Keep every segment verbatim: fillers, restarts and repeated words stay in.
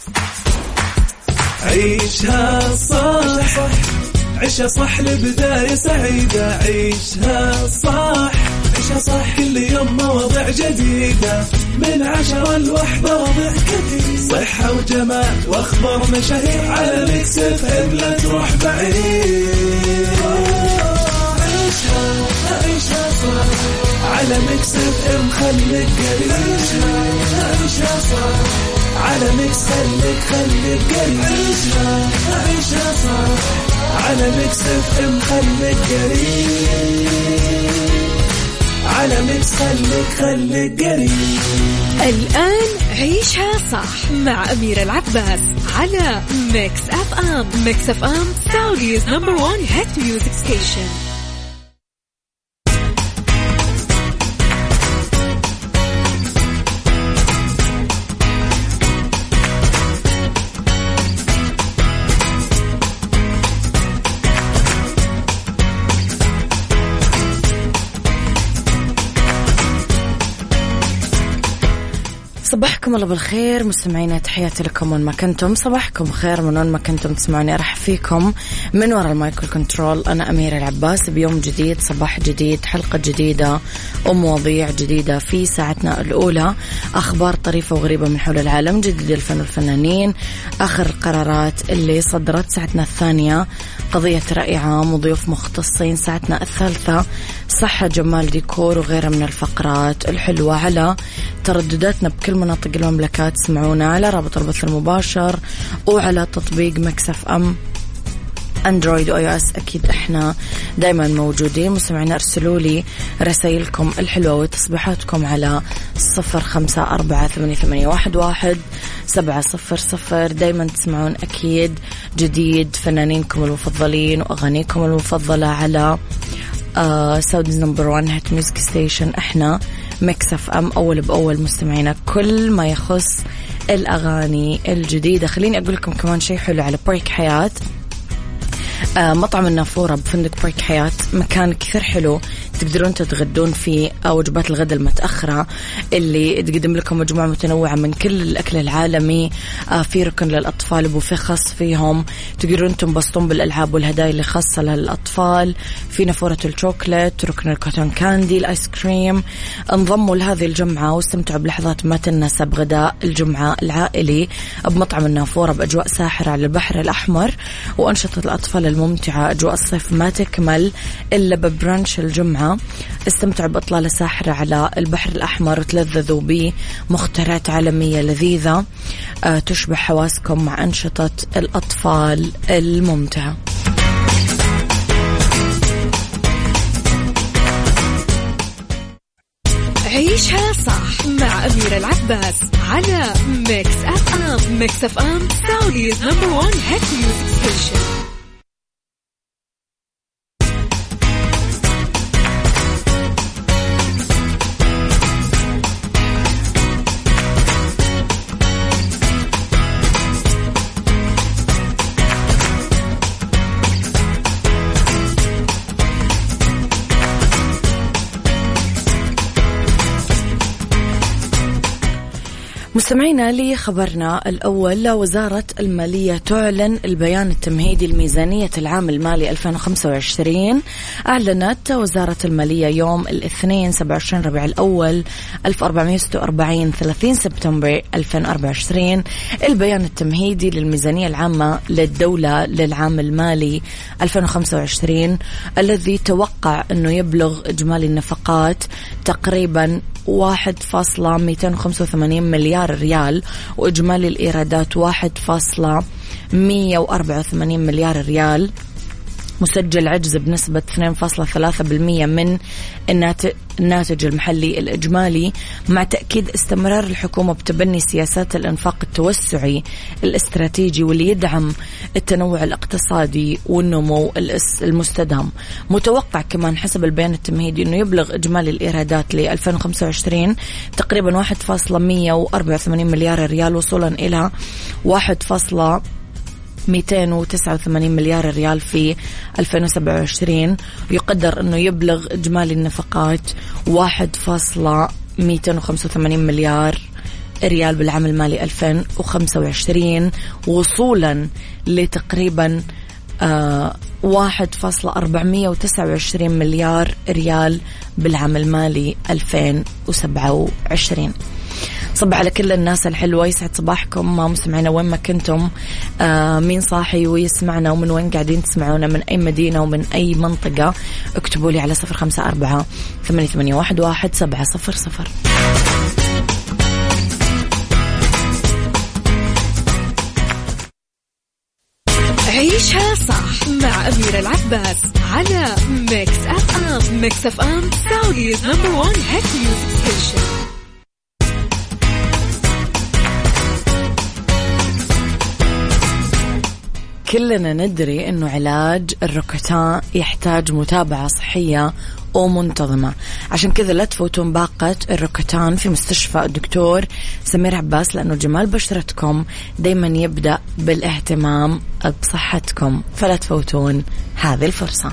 عيشها صح عيشها صح لبداية سعيدة. عيشها صح عيشها صح كل يوم مواضيع جديدة من عشرة لوحدة وضع كثير صحة وجمال واخبار مشاهير على ميكس اف ام لا تروح بعيد. عيشها عيشها صح على ميكس اف ام خليك قريب. عيشها صح على ميكس خليك خليك قريب. عيشها عيشها صح على ميكس اف ام خليك قريب. على ميكس خليك خليك قريب. الآن عيشها صح مع أميرة العباس على ميكس اف ام. ميكس اف ام سعوديز نمبر وان هيت ميوزك ستيشن. صباحكم الله بالخير مستمعينا، تحياتي لكم وين ما كنتم. صباحكم خير من وين ما كنتم تسمعوني. أرحب فيكم من وراء المايك والكنترول. أنا أميرة العباس بيوم جديد، صباح جديد، حلقة جديدة ومواضيع جديدة في ساعتنا الأولى. أخبار طريفة وغريبة من حول العالم، جديد الفن والفنانين، آخر القرارات اللي صدرت. ساعتنا الثانية قضية رأي عام وضيوف مختصين. ساعتنا الثالثة صحة جمال ديكور وغيرها من الفقرات الحلوة. على تردداتنا بكل مناطق المملكة تسمعونا على رابط البث المباشر وعلى تطبيق ميكس اف ام اندرويد واي او اس. اكيد احنا دايما موجودين. مستمعين ارسلوا لي رسائلكم الحلوه وتصبيحاتكم على صفر خمسة أربعة ثمانية ثمانية واحد واحد سبعة صفر صفر. دايما تسمعون اكيد جديد فنانينكم المفضلين واغانيكم المفضله على سعوديز نمبر وان هيت ميوزك ستيشن. احنا ميكس اف ام اول باول مستمعينا كل ما يخص الاغاني الجديده. خليني اقول لكم كمان شيء حلو على بريك حياه. آه مطعم النافورة بفندق بريك حياة مكان كثير حلو تقدرون تتغدون فيه. وجبات الغداء المتأخرة اللي تقدم لكم مجموعة متنوعة من كل الأكل العالمي. آه في ركن للأطفال بوفيه خاص فيهم، تقدرون تنبسطون بالألعاب والهدايا اللي خاصة للأطفال. في نافورة الشوكولات، ركن الكوتون كاندي، الآيس كريم. انضموا لهذه الجمعة واستمتعوا بلحظات ما تناسب غداء الجمعة العائلي بمطعم النافورة بأجواء ساحرة على البحر الأحمر وأنشطة الأطفال الممتعة. أجواء الصيف ما تكمل إلا ببرانش الجمعة. استمتعوا بإطلالة ساحرة على البحر الأحمر وتلذذوا بمخترعات عالمية لذيذة أه تشبه حواسكم مع أنشطة الأطفال الممتعة. عيشها صح مع أميرة العباس على ميكس اف ام. ميكس اف ام سعوديز نمبر وان هيت ميوزك ستيشن. مستمعينا لي خبرنا الأول. وزارة المالية تعلن البيان التمهيدي لميزانية العام المالي ألفين وخمسة وعشرين. أعلنت وزارة المالية يوم الاثنين سبعة وعشرين ربيع الأول ألف وأربعمائة وستة وأربعين ثلاثين سبتمبر ألفين وأربعة وعشرين البيان التمهيدي للميزانية العامة للدولة للعام المالي ألفين وخمسة وعشرين الذي توقع أنه يبلغ إجمالي النفقات تقريبا واحد فاصلة مئتين وخمسة وثمانين مليار ريال وإجمالي الإيرادات واحد فاصلة مئة وأربعة وثمانين مليار ريال. مسجل عجز بنسبة اثنين فاصلة ثلاثة بالمئة من الناتج المحلي الإجمالي، مع تأكيد استمرار الحكومة بتبني سياسات الإنفاق التوسعي الاستراتيجي واللي يدعم التنوع الاقتصادي والنمو المستدام. متوقع كمان حسب البيان التمهيدي أنه يبلغ إجمالي الإيرادات ل ألفين وخمسة وعشرين تقريبا واحد فاصلة مئة وأربعة وثمانين مليار ريال وصولا إلى واحد فاصلة مئتين وتسعة وثمانين مليار ريال في ألفين وسبعة وعشرين. يقدر أنه يبلغ إجمالي النفقات واحد فاصلة مئتين وخمسة وثمانين مليار ريال بالعام المالي ألفين وخمسة وعشرين، وصولا لتقريبا آه واحد فاصلة أربعمية وتسعة وعشرين مليار ريال بالعام المالي ألفين وسبعة وعشرين. صبح على كل الناس الحلوة، يسعد صباحكم مستمعينا وين ما كنتم. آه مين صاحي ويسمعنا ومن وين قاعدين تسمعونا، من أي مدينة ومن أي منطقة، اكتبوا لي على صفر خمسة أربعة ثمانية ثمانية واحد واحد سبعة صفر صفر. عيشها صح مع أميرة العباس على ميكس أف أم. ميكس أف أم سعوديز نمبر وان هيت ميوزك ستيشن. كلنا ندري أنه علاج الركتان يحتاج متابعة صحية ومنتظمة، عشان كذا لا تفوتون باقة الركتان في مستشفى الدكتور سمير عباس، لأنه جمال بشرتكم دايما يبدأ بالاهتمام بصحتكم، فلا تفوتون هذه الفرصة.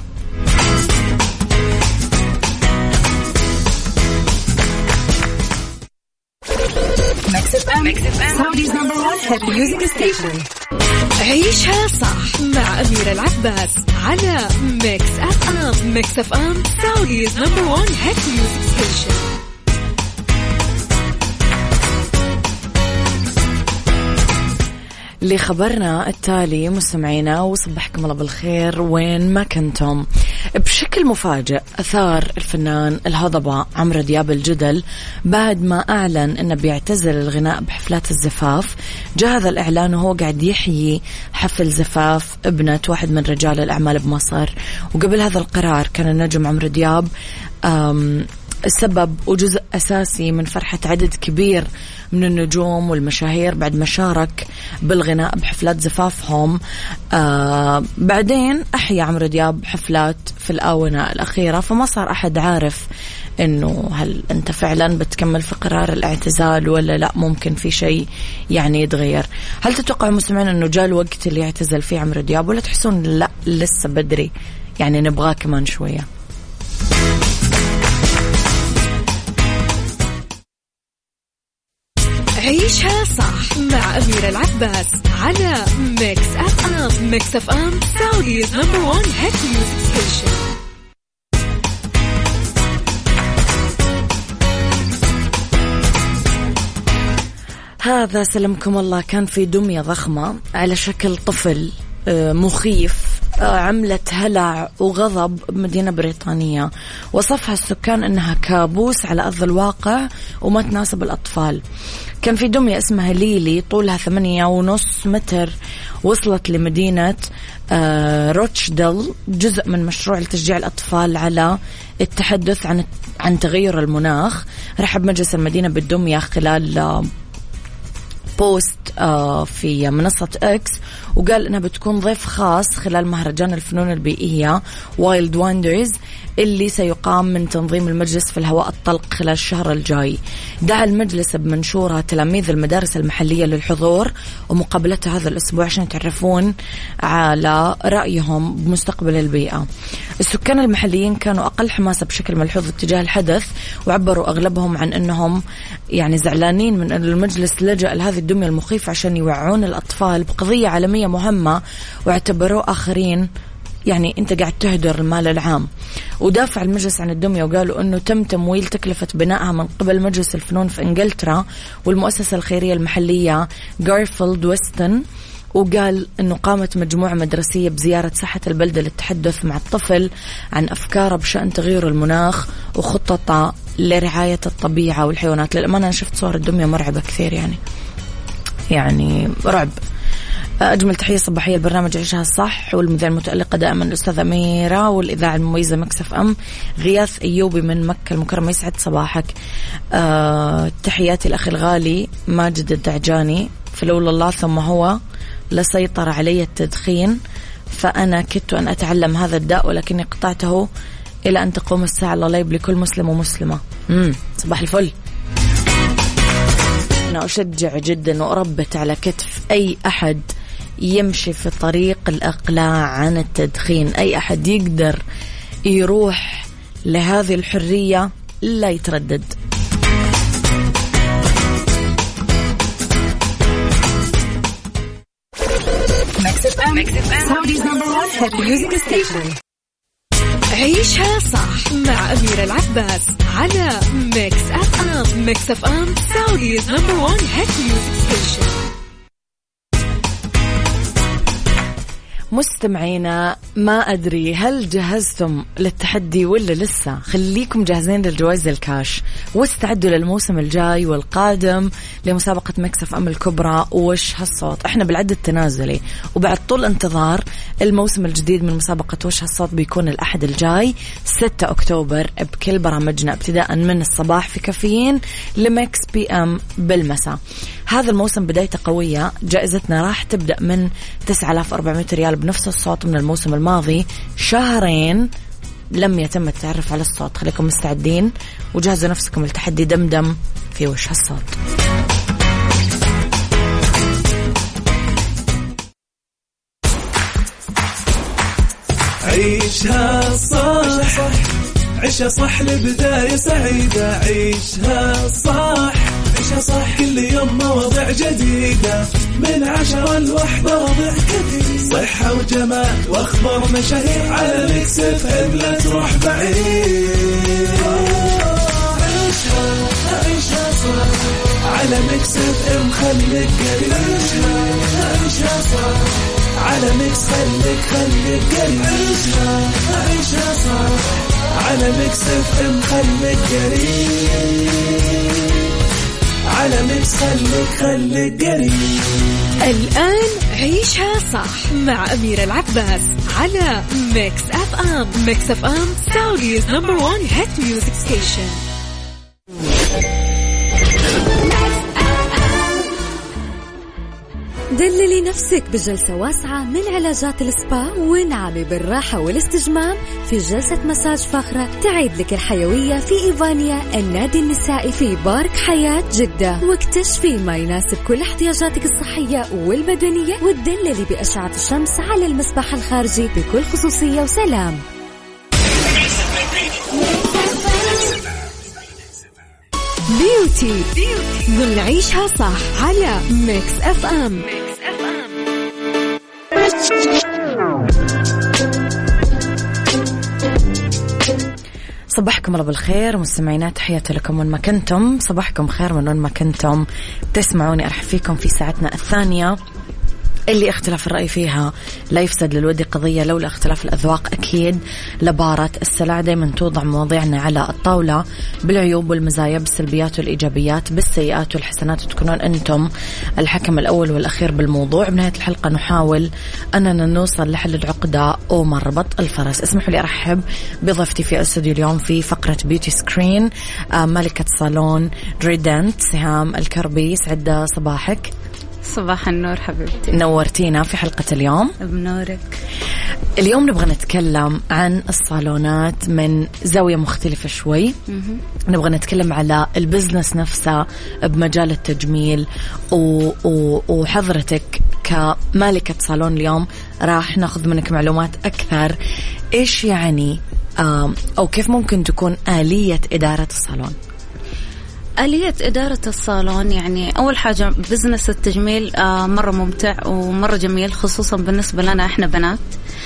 عيشها صح مع أميرة العباس على ميكس أف أم. ميكس أف أم سعوديز نمبر وان هيت ميوزك ستيشن. لخبرنا التالي مستمعينا وصبحكم الله بالخير وين ما كنتم. بشكل مفاجئ أثار الفنان الهضبة عمرو دياب الجدل بعد ما أعلن أنه بيعتزل الغناء بحفلات الزفاف. جاء هذا الإعلان وهو قاعد يحيي حفل زفاف ابنة واحد من رجال الأعمال بمصر. وقبل هذا القرار كان النجم عمرو دياب سبب وجزء أساسي من فرحة عدد كبير من النجوم والمشاهير بعد ما شارك بالغناء بحفلات زفافهم. آه بعدين أحيا عمرو دياب حفلات في الآونة الأخيرة، فما صار أحد عارف إنه هل أنت فعلا بتكمل في قرار الاعتزال ولا لا، ممكن في شيء يعني يتغير. هل تتوقع مستمعين إنه جاء الوقت اللي يعتزل فيه عمرو دياب، ولا تحسون لا لسه بدري يعني نبغاه كمان شوية؟ عيشها صح مع أميرة العباس على ميكس أف أم. ميكس أف أم سعوديز نمبر وان هيت ميوزك ستيشن. هذا سلمكم الله كان في دمية ضخمة على شكل طفل مخيف عملت هلع وغضب بمدينة بريطانية، وصفها السكان أنها كابوس على أرض الواقع وما تناسب الأطفال. كان في دمية اسمها ليلي طولها ثمانية ونص متر، وصلت لمدينة روتشدل، جزء من مشروع لتشجيع الأطفال على التحدث عن عن تغير المناخ. رحب مجلس المدينة بالدمية خلال بوست في منصة إكس، وقال إنها بتكون ضيف خاص خلال مهرجان الفنون البيئية وايلد واندرز اللي سيقام من تنظيم المجلس في الهواء الطلق خلال الشهر الجاي. دعا المجلس بمنشورها تلاميذ المدارس المحلية للحضور ومقابلتها هذا الأسبوع عشان يتعرفون على رأيهم بمستقبل البيئة. السكان المحليين كانوا أقل حماسة بشكل ملحوظ اتجاه الحدث، وعبروا أغلبهم عن أنهم يعني زعلانين من أن المجلس لجأ لهذه الدمية المخيفة عشان يوعون الأطفال بقضية عالمية مهمة، واعتبروه آخرين يعني أنت قاعد تهدر المال العام. ودافع المجلس عن الدمية وقالوا أنه تم تمويل تكلفة بنائها من قبل مجلس الفنون في إنجلترا والمؤسسة الخيرية المحلية غارفيلد ويستن. وقال أنه قامت مجموعة مدرسية بزيارة ساحة البلدة للتحدث مع الطفل عن أفكاره بشأن تغيير المناخ وخططه لرعاية الطبيعة والحيوانات. للأمانة أنا شفت صور الدمية مرعبة كثير، يعني يعني رعب. أجمل تحية صباحية البرنامج عيشها الصح والمذيعة المتألقة دائما الأستاذة أميرة والإذاعة المميزة ميكس أف أم. غياث أيوبي من مكة المكرمة، يسعد صباحك. أه تحياتي الأخي الغالي ماجد الدعجاني، فلولا الله ثم هو لسيطر علي التدخين، فأنا كدت أن أتعلم هذا الداء ولكني قطعته إلى أن تقوم الساعة. الله يبلي كل مسلم ومسلمة. مم. صباح الفل. أنا أشجع جدا وأربت على كتف أي أحد يمشي في طريق الإقلاع عن التدخين. أي أحد يقدر يروح لهذه الحرية لا يتردد. ميكس اف ام سعوديز نمبر وان هيت ميوزك ستيشن. عيشها صح مع أميرة العباس على ميكس اف ام. ميكس اف ام سعوديز نمبر وان هيت ميوزك ستيشن. مستمعينا، ما أدري هل جهزتم للتحدي ولا لسه؟ خليكم جاهزين للجوائز الكاش واستعدوا للموسم الجاي والقادم لمسابقة ميكس اف ام الكبرى وش هالصوت. احنا بالعد التنازلي وبعد طول انتظار الموسم الجديد من مسابقة وش هالصوت بيكون الأحد الجاي ستة أكتوبر بكل برامجنا ابتداء من الصباح في كافيين لميكس بي ام بالمساء. هذا الموسم بدايته قوية، جائزتنا راح تبدأ من تسعة آلاف وأربعمائة ريال بنفس الصوت من الموسم الماضي. شهرين لم يتم التعرف على الصوت، خليكم مستعدين وجهزوا نفسكم لتحدي دمدم في وش هالصوت. عيشها صح، عيشها صح لبداية سعيدة. عيشها صح، عيشها صح كل يوم مواضيع جديدة من عشرة لوحدة، مواضيع كثير صحة وجمال واخبار مشاهير على ميكس اف ام. لا تروح بعيد، عيشها عيشها صح على ميكس اف ام. خليك قريب، عيشها صح على ميكس، خليك خليك قريب. عيشها عيشها صح على ميكس اف ام. خليك قريب على ميكس، خليك خليك قريب. الآن عيشها صح مع أميرة العباس على ميكس اف ام. ميكس اف ام سعوديز نمبر وان هيت ميوزك ستيشن. دللي نفسك بجلسة واسعة من علاجات السبا ونعمي بالراحة والاستجمام في جلسة مساج فاخرة تعيد لك الحيوية في إيفانيا النادي النسائي في بارك حياة جدة، واكتشفي ما يناسب كل احتياجاتك الصحية والبدنية، وتدللي بأشعة الشمس على المسبح الخارجي بكل خصوصية وسلام. بيوتي ضمن عيشها صح على ميكس اف ام. صباحكم الله بالخير مستمعينا، تحياتي لكم وين ما كنتم. صباحكم خير من وين ما كنتم تسمعوني. أرحب فيكم في ساعتنا الثانية اللي اختلاف الرأي فيها لا يفسد للود قضية، لولا اختلاف الأذواق أكيد لبارة السلع. دايما توضع مواضيعنا على الطاولة بالعيوب والمزايا، بالسلبيات والإيجابيات، بالسيئات والحسنات، وتكونون أنتم الحكم الأول والأخير بالموضوع. بنهاية الحلقة نحاول أننا نوصل لحل العقدة ومربط الفرس. اسمحوا لي أرحب بضيفتي في الاستوديو اليوم في فقرة بيوتي سكرين ملكة صالون دريدنت سهام الكربي. سعد صباحك. صباح النور حبيبتي، نورتينا في حلقة اليوم. بنورك. اليوم نبغى نتكلم عن الصالونات من زاوية مختلفة شوي. نبغى نتكلم على البزنس نفسه بمجال التجميل و... و... وحضرتك كمالكة صالون اليوم راح ناخذ منك معلومات أكثر. إيش يعني أو كيف ممكن تكون آلية إدارة الصالون؟ آلية إدارة الصالون يعني أول حاجة بزنس التجميل آه مرة ممتع ومرة جميل، خصوصا بالنسبة لنا إحنا بنات.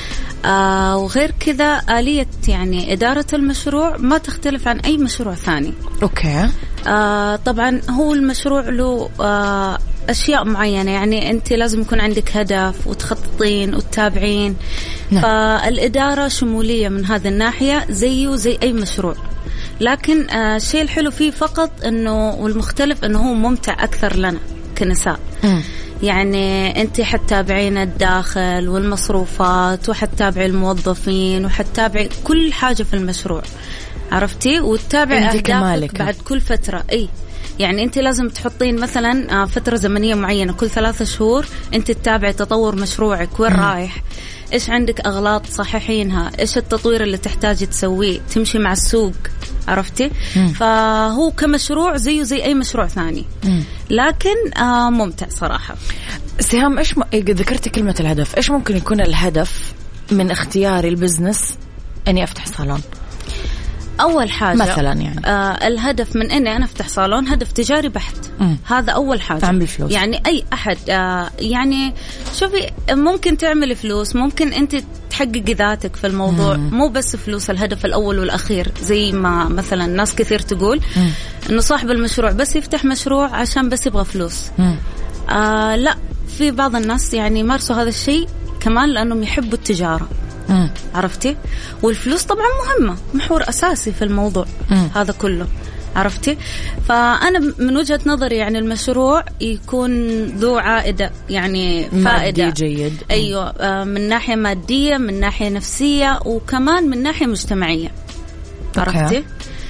آه وغير كذا آلية يعني إدارة المشروع ما تختلف عن أي مشروع ثاني. أوكي. آه طبعا هو المشروع له آه أشياء معينة، يعني أنت لازم يكون عندك هدف وتخططين وتتابعين. نعم. فالإدارة شمولية من هذه الناحية زيه زي أي مشروع، لكن آه الشيء الحلو فيه فقط أنه والمختلف أنه هو ممتع أكثر لنا كنساء. م. يعني أنت حتتابعين الداخل والمصروفات وحتتابعي الموظفين وحتتابعي كل حاجة في المشروع، عرفتي؟ وتتابعي أهدافك بعد كل فترة. أي يعني أنت لازم تحطين مثلا فترة زمنية معينة كل ثلاثة شهور أنت تتابعي تطور مشروعك وين رايح، إيش عندك أغلاط صححينها، إيش التطوير اللي تحتاجي تسويه، تمشي مع السوق، عرفتي؟ مم. فهو كمشروع زيه زي أي مشروع ثاني. مم. لكن آه ممتع صراحة. سهام، إيش م... ذكرتي كلمة الهدف، إيش ممكن يكون الهدف من اختياري البزنس أني أفتح صالون؟ أول حاجة مثلا يعني آه الهدف من إني أنا أفتح صالون هدف تجاري بحت. م. هذا أول حاجة، تعمل فلوس. يعني أي أحد آه يعني شوفي ممكن تعمل فلوس، ممكن أنت تحققي ذاتك في الموضوع. م. مو بس فلوس الهدف الأول والأخير زي ما مثلا ناس كثير تقول م. إنه صاحب المشروع بس يفتح مشروع عشان بس يبغى فلوس. آه لا، في بعض الناس يعني مارسوا هذا الشيء كمان لأنهم يحبوا التجارة. مم. عرفتي؟ والفلوس طبعا مهمة، محور أساسي في الموضوع. مم. هذا كله عرفتي. فأنا من وجهة نظري يعني المشروع يكون ذو عائدة، يعني فائدة مادي جيد. أيوة، من ناحية مادية، من ناحية نفسية، وكمان من ناحية مجتمعية. عرفتي؟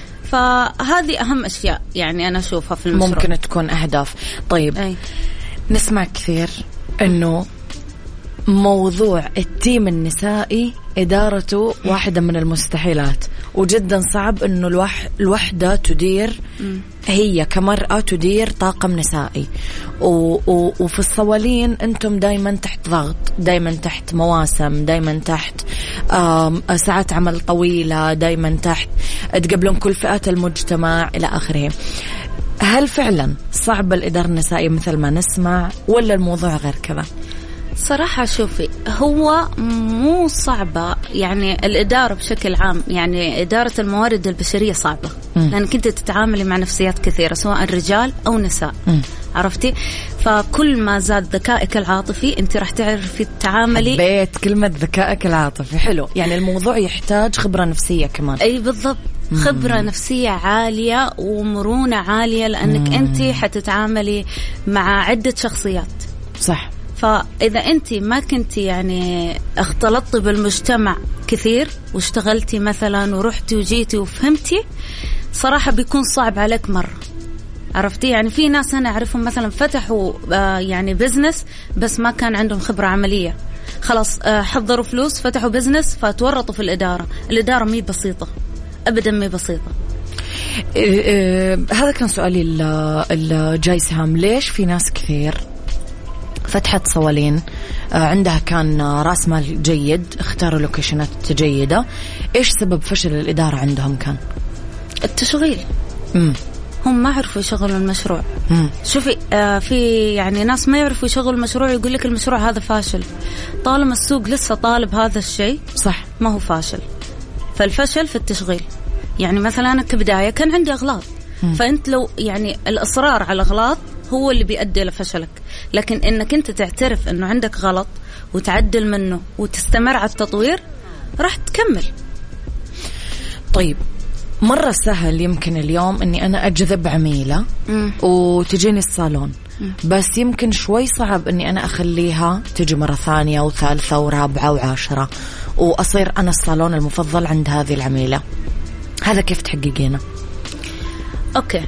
فهذه أهم أشياء يعني أنا أشوفها في المشروع. ممكن تكون أهداف. طيب أي. نسمع كثير إنه موضوع التيم النسائي إدارته واحدة من المستحيلات، وجدا صعب إنه الوح الوحدة تدير م. هي كمرأة تدير طاقم نسائي، و و وفي الصوالين أنتم دايما تحت ضغط، دايما تحت مواسم، دايما تحت ساعات عمل طويلة، دايما تحت تقبلون كل فئات المجتمع إلى آخره. هل فعلا صعب الإدارة النسائية مثل ما نسمع، ولا الموضوع غير كذا؟ صراحة شوفي، هو مو صعبة يعني الإدارة بشكل عام، يعني إدارة الموارد البشرية صعبة م. لأنك أنت تتعاملي مع نفسيات كثيرة سواء رجال أو نساء. م. عرفتي؟ فكل ما زاد ذكائك العاطفي أنت راح تعرفي تتعاملي. بيت كلمة ذكائك العاطفي حلو، يعني الموضوع يحتاج خبرة نفسية كمان. أي بالضبط، خبرة مم. نفسية عالية ومرونة عالية، لأنك مم. أنت حتتعاملي مع عدة شخصيات. صح. فإذا أنت ما كنتي يعني اختلطتي بالمجتمع كثير واشتغلتي مثلا ورحتي وجيتي وفهمتي، صراحة بيكون صعب عليك مرة. عرفتي؟ يعني في ناس أنا أعرفهم مثلا فتحوا آه يعني بزنس بس ما كان عندهم خبرة عملية، خلاص آه حضروا فلوس فتحوا بزنس فتورطوا في الإدارة. الإدارة مي بسيطة أبدا، مي بسيطة. إيه إيه هذا كان سؤالي الجاي سهام. ليش في ناس كثير فتحت صوالين عندها كان راس مال جيد، اختاروا لوكيشنات جيدة، ايش سبب فشل الإدارة عندهم؟ كان التشغيل. مم. هم ما عرفوا يشغلوا المشروع. مم. شوفي آه في يعني ناس ما يعرفوا يشغلوا المشروع يقول لك المشروع هذا فاشل، طالما السوق لسه طالب هذا الشيء صح ما هو فاشل. فالفشل في التشغيل. يعني مثلا أنا كبداية كان عندي أغلاط، مم. فأنت لو يعني الإصرار على أغلاط هو اللي بيؤدي لفشلك، لكن إنك أنت تعترف إنه عندك غلط وتعدل منه وتستمر على التطوير راح تكمل. طيب مرة سهل يمكن اليوم إني أنا أجذب عميلة مم. وتجيني الصالون، مم. بس يمكن شوي صعب إني أنا أخليها تجي مرة ثانية وثالثة ورابعة وعاشرة وأصير أنا الصالون المفضل عند هذه العميلة. هذا كيف تحققينه؟ أوكي،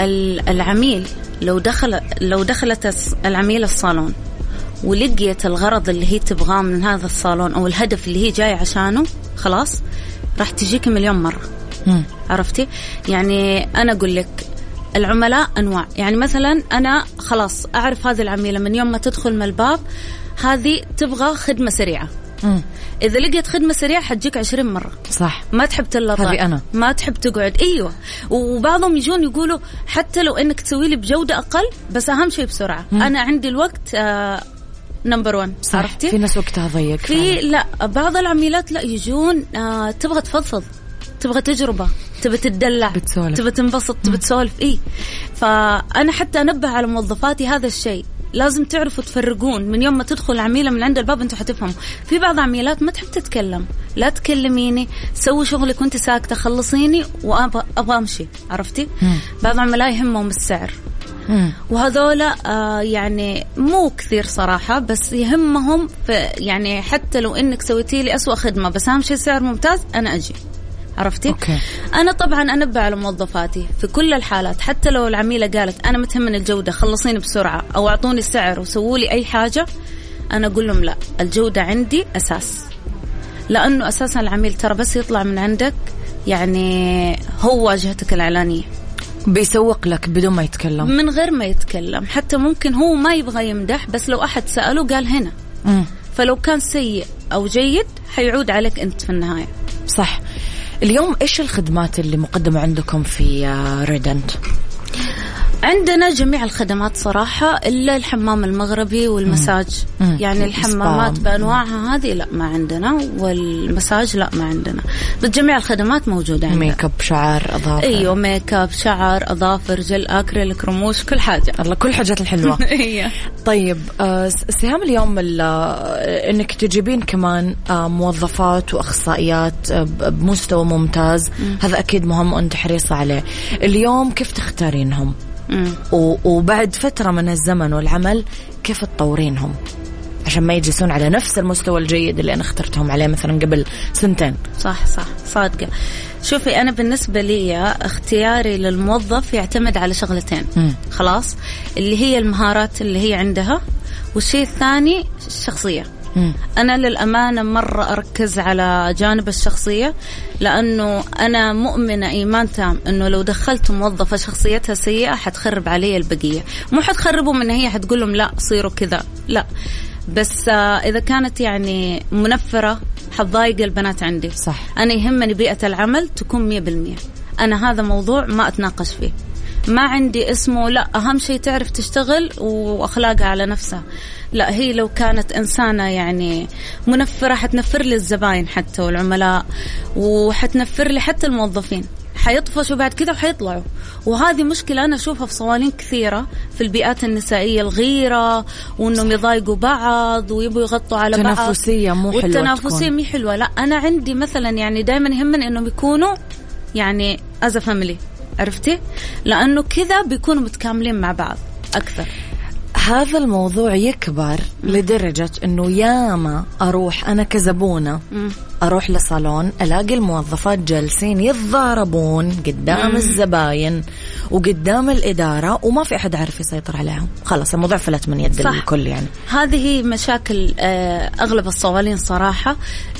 العميل لو دخل لو دخلت العميلة الصالون ولقيت الغرض اللي هي تبغاه من هذا الصالون أو الهدف اللي هي جاي عشانه، خلاص راح تجيك مليون مرة. مم. عرفتي؟ يعني أنا أقول لك العملاء أنواع، يعني مثلا أنا خلاص أعرف هذه العميلة من يوم ما تدخل من الباب هذه تبغى خدمة سريعة. مم. إذا لقيت خدمة سريعة حتجيك عشرين مرة. صح. ما تحب تلطع، هذه أنا ما تحب تقعد. أيوة. وبعضهم يجون يقولوا حتى لو إنك تسوي لي بجودة أقل بس أهم شيء بسرعة. مم. أنا عندي الوقت آه نمبر وان. عرفتي؟ في ناس وقتها ضيق. في لا بعض العميلات لا يجون آه تبغى تفضفض، تبغى تجربة، تبغى تدلع، تبغى تنبسط، تبغى تسولف. إيه فأنا حتى أنبه على موظفاتي هذا الشيء، لازم تعرفوا تفرقون من يوم ما تدخل العميلة من عند الباب. انتوا حتفهموا في بعض عميلات ما تحب تتكلم، لا تكلميني، سوي شغلك وانت ساكتة، خلصيني وأبغى أبغى أمشي. عرفتي؟ مم. بعض عملاء يهمهم السعر، مم. وهذولا آه يعني مو كثير صراحة، بس يهمهم في يعني حتى لو إنك سويتي لي أسوأ خدمة بس أهم شيء سعر ممتاز أنا أجي. عرفتي؟ أوكي. أنا طبعا أنبه على موظفاتي في كل الحالات، حتى لو العميلة قالت أنا متهمن الجودة خلصيني بسرعة أو أعطوني السعر وسووا لي أي حاجة، أنا أقول لهم لا، الجودة عندي أساس، لأنه أساسا العميل ترى بس يطلع من عندك يعني هو واجهتك الإعلانية، بيسوق لك بدون ما يتكلم، من غير ما يتكلم. حتى ممكن هو ما يبغى يمدح، بس لو أحد سأله قال هنا. م. فلو كان سيء أو جيد حيعود عليك أنت في النهاية. صح. اليوم إيش الخدمات اللي مقدمة عندكم في ريدنت؟ عندنا جميع الخدمات صراحة إلا الحمام المغربي والمساج. مم. يعني الحمامات بأنواعها هذه لا ما عندنا، والمساج لا ما عندنا، بس جميع الخدمات موجودة عندنا. ميك اب، شعر، أظافر. أيوة، ميك اب، شعر، أظافر، جل أكريليك، رموش، كل حاجة. الله، كل حاجات الحلوة. طيب سهام، اليوم إنك تجيبين كمان موظفات وأخصائيات بمستوى ممتاز، مم. هذا أكيد مهم وأنت حريصة عليه. اليوم كيف تختارينهم؟ وبعد فترة من الزمن والعمل كيف تطورينهم عشان ما يجلسون على نفس المستوى الجيد اللي أنا اخترتهم عليه مثلا قبل سنتين؟ صح صح صادقة. شوفي، أنا بالنسبة لي اختياري للموظف يعتمد على شغلتين. م. خلاص، اللي هي المهارات اللي هي عندها، والشيء الثاني الشخصية. م. أنا للأمانة مرة أركز على جانب الشخصية، لأنه أنا مؤمنة إيمان تام أنه لو دخلت موظفة شخصيتها سيئة حتخرب علي البقية. مو حتخربوا من هي حتقول لهم لا صيروا كذا، لا، بس إذا كانت يعني منفرة حتضايق البنات عندي. صح. أنا يهمني بيئة العمل تكون مية بالمية. أنا هذا موضوع ما أتناقش فيه، ما عندي اسمه لا، أهم شيء تعرف تشتغل وأخلاقها على نفسها. لا، هي لو كانت إنسانة يعني منفرة حتنفر لي الزباين حتى والعملاء، وحتنفر لي حتى الموظفين، حيطفشوا بعد كده وحيطلعوا. وهذه مشكلة أنا أشوفها في صوالين كثيرة في البيئات النسائية، الغيرة، وإنهم يضايقوا بعض ويبوا يغطوا على بعض. التنافسية مو حلوة، والتنافسية مي حلوة. لا، أنا عندي مثلا يعني دايما يهمني إنهم يكونوا يعني as a family، عرفتي؟ لأنه كذا بيكونوا متكاملين مع بعض أكثر. هذا الموضوع يكبر لدرجة أنه ياما أروح أنا كزبونة، أروح لصالون ألاقي الموظفات جالسين يتضاربون قدام مم. الزباين وقدام الإدارة، وما في أحد عارف يسيطر عليهم. خلاص الموضوع فلت من يد الكل. يعني هذه مشاكل أغلب الصوالين صراحة،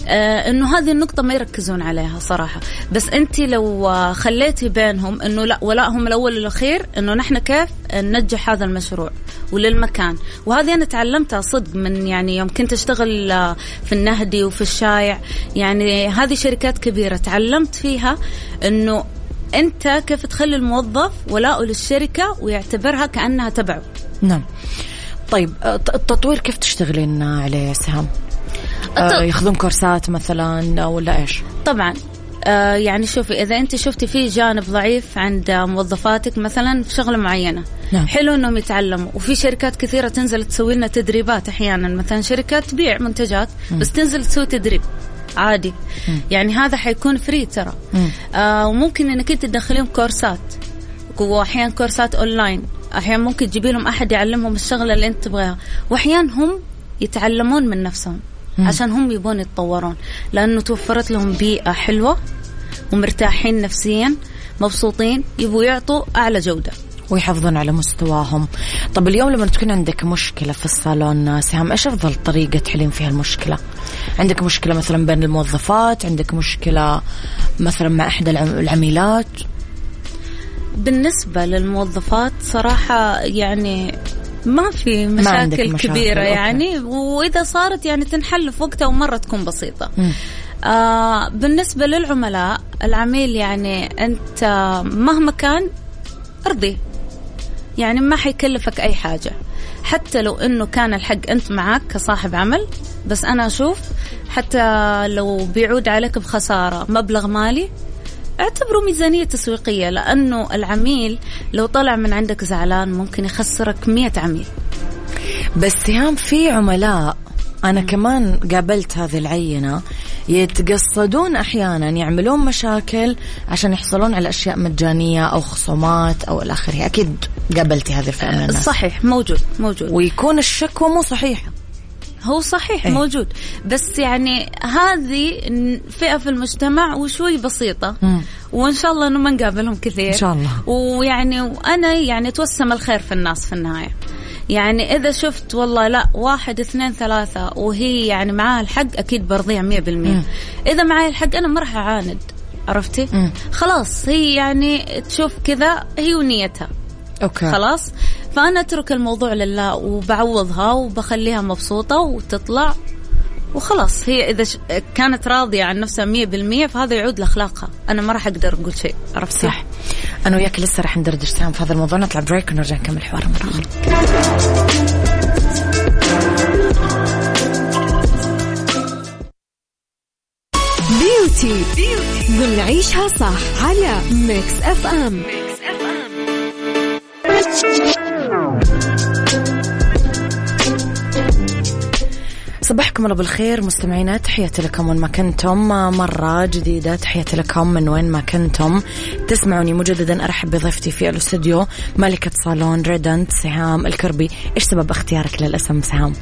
إنه هذه النقطة ما يركزون عليها صراحة. بس أنت لو خليتي بينهم إنه لا، ولاهم الأول والأخير إنه نحن كيف ننجح هذا المشروع وللمكان. وهذه أنا تعلمتها صدق من يعني يوم كنت أشتغل في النهدي وفي الشايع، يعني هذه شركات كبيرة تعلمت فيها إنه أنت كيف تخلي الموظف ولاءه للشركة ويعتبرها كأنها تبعه. نعم. طيب التطوير كيف تشتغلين عليه سهام؟ أه ياخذون كورسات مثلا ولا إيش؟ طبعا آه يعني شوفي، إذا أنت شفتي في جانب ضعيف عند موظفاتك مثلا في شغلة معينة، نعم. حلو إنهم يتعلموا. وفي شركات كثيرة تنزل تسوي لنا تدريبات أحيانا، مثلا شركات تبيع منتجات م. بس تنزل تسوي تدريب عادي. م. يعني هذا حيكون فري ترى. آه وممكن إنك أنت تدخلين كورسات، وأحيانا كورسات أونلاين، أحيانا ممكن تجيبي لهم أحد يعلمهم الشغلة اللي أنت تبغاها، وأحيانا هم يتعلمون من نفسهم م. عشان هم يبون يتطورون، لأنه توفرت لهم بيئة حلوة ومرتاحين نفسيا، مبسوطين، يبوا يعطوا أعلى جودة ويحافظون على مستواهم. طب اليوم لما تكون عندك مشكلة في الصالون سهام، إيش أفضل طريقة تحلين فيها المشكلة؟ عندك مشكلة مثلا بين الموظفات، عندك مشكلة مثلا مع إحدى العميلات؟ بالنسبة للموظفات صراحة يعني ما في مشاكل, مشاكل كبيرة. أوكي. يعني وإذا صارت يعني تنحل في وقتها ومرة تكون بسيطة. آه بالنسبة للعملاء، العميل يعني أنت مهما كان ارضي، يعني ما حيكلفك أي حاجة، حتى لو إنه كان الحق أنت معاك كصاحب عمل. بس أنا أشوف حتى لو بيعود عليك بخسارة مبلغ مالي، اعتبره ميزانية تسويقية، لأنه العميل لو طلع من عندك زعلان ممكن يخسرك مية عميل. بس سهام في عملاء أنا م. كمان قابلت هذه العينة يتقصدون أحيانا يعملون مشاكل عشان يحصلون على أشياء مجانية أو خصومات أو الآخر. أكيد قابلتي هذه الفئة من الناس. صحيح، موجود موجود ويكون الشكوى مو صحيحة. هو صحيح ايه؟ موجود، بس يعني هذه فئة في المجتمع وشوي بسيطة. م. وإن شاء الله إنه ما نقابلهم كثير إن شاء الله. ويعني وأنا يعني توسم الخير في الناس في النهاية. يعني إذا شفت والله لا واحد اثنين ثلاثة وهي يعني معاها الحق، أكيد برضيها مية بالمية. إذا معاي الحق أنا ما راح أعاند، عرفتي؟ م. خلاص هي يعني تشوف كذا هي ونيتها. أوكي. خلاص، فأنا أترك الموضوع لله وبعوضها وبخليها مبسوطة وتطلع وخلاص هي إذا ش... كانت راضية عن نفسها مية بالمية فهذا يعود لأخلاقها. أنا ما راح أقدر أقول شيء. عرفت صح. أنا وياك لسه راح ندردش سام في هذا الموضوع. نطلع بريك ونرجع نكمل حوار مرة أخرى. بيوتي نعيشها صح على ميكس أف أم. صباحكم الله بالخير مستمعينا، تحياتي لكم وين ما كنتم. مرة جديدة تحياتي لكم من وين ما كنتم تسمعوني. مجددا أرحب بضيفتي في الاستوديو مالكة صالون ريدنت سهام الكربي. إيش سبب اختيارك للاسم سهام؟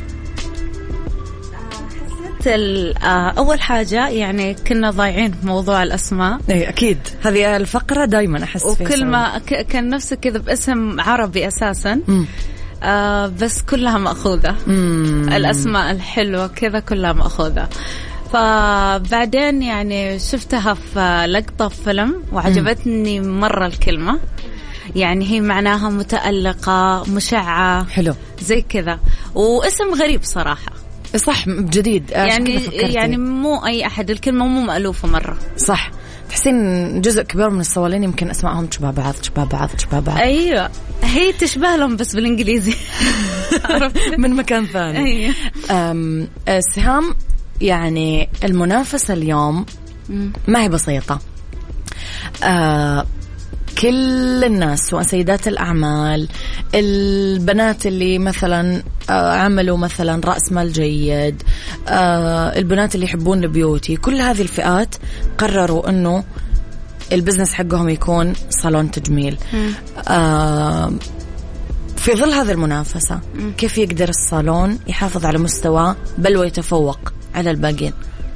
أول حاجة يعني كنا ضايعين في موضوع الأسماء. إيه أكيد، هذه الفقرة دايما أحس فيها. وكل ما كان نفسي كذا باسم عربي أساسا. م. آه بس كلها مأخوذة. مم. الأسماء الحلوة كذا كلها مأخوذة. فبعدين يعني شفتها في لقطة في فيلم وعجبتني مرة الكلمة. يعني هي معناها متألقة مشعة. حلو زي كذا، واسم غريب صراحة. صح جديد. يعني يعني مو أي أحد، الكلمة مو مألوفة مرة. صح. تحسين جزء كبير من الصوالين يمكن أسمائهم تشبه بعض تشبه بعض تشبه بعض. أيوة هي تشبه لهم بس بالإنجليزي. من مكان ثاني. أيوة. أم سهام، يعني المنافسة اليوم ما هي بسيطة. أه كل الناس وسيدات الأعمال، البنات اللي مثلا عملوا مثلا رأس مال جيد، البنات اللي يحبون البيوتي، كل هذه الفئات قرروا أنه البزنس حقهم يكون صالون تجميل. في ظل هذه المنافسة كيف يقدر الصالون يحافظ على مستوى بل ويتفوق على الباقين؟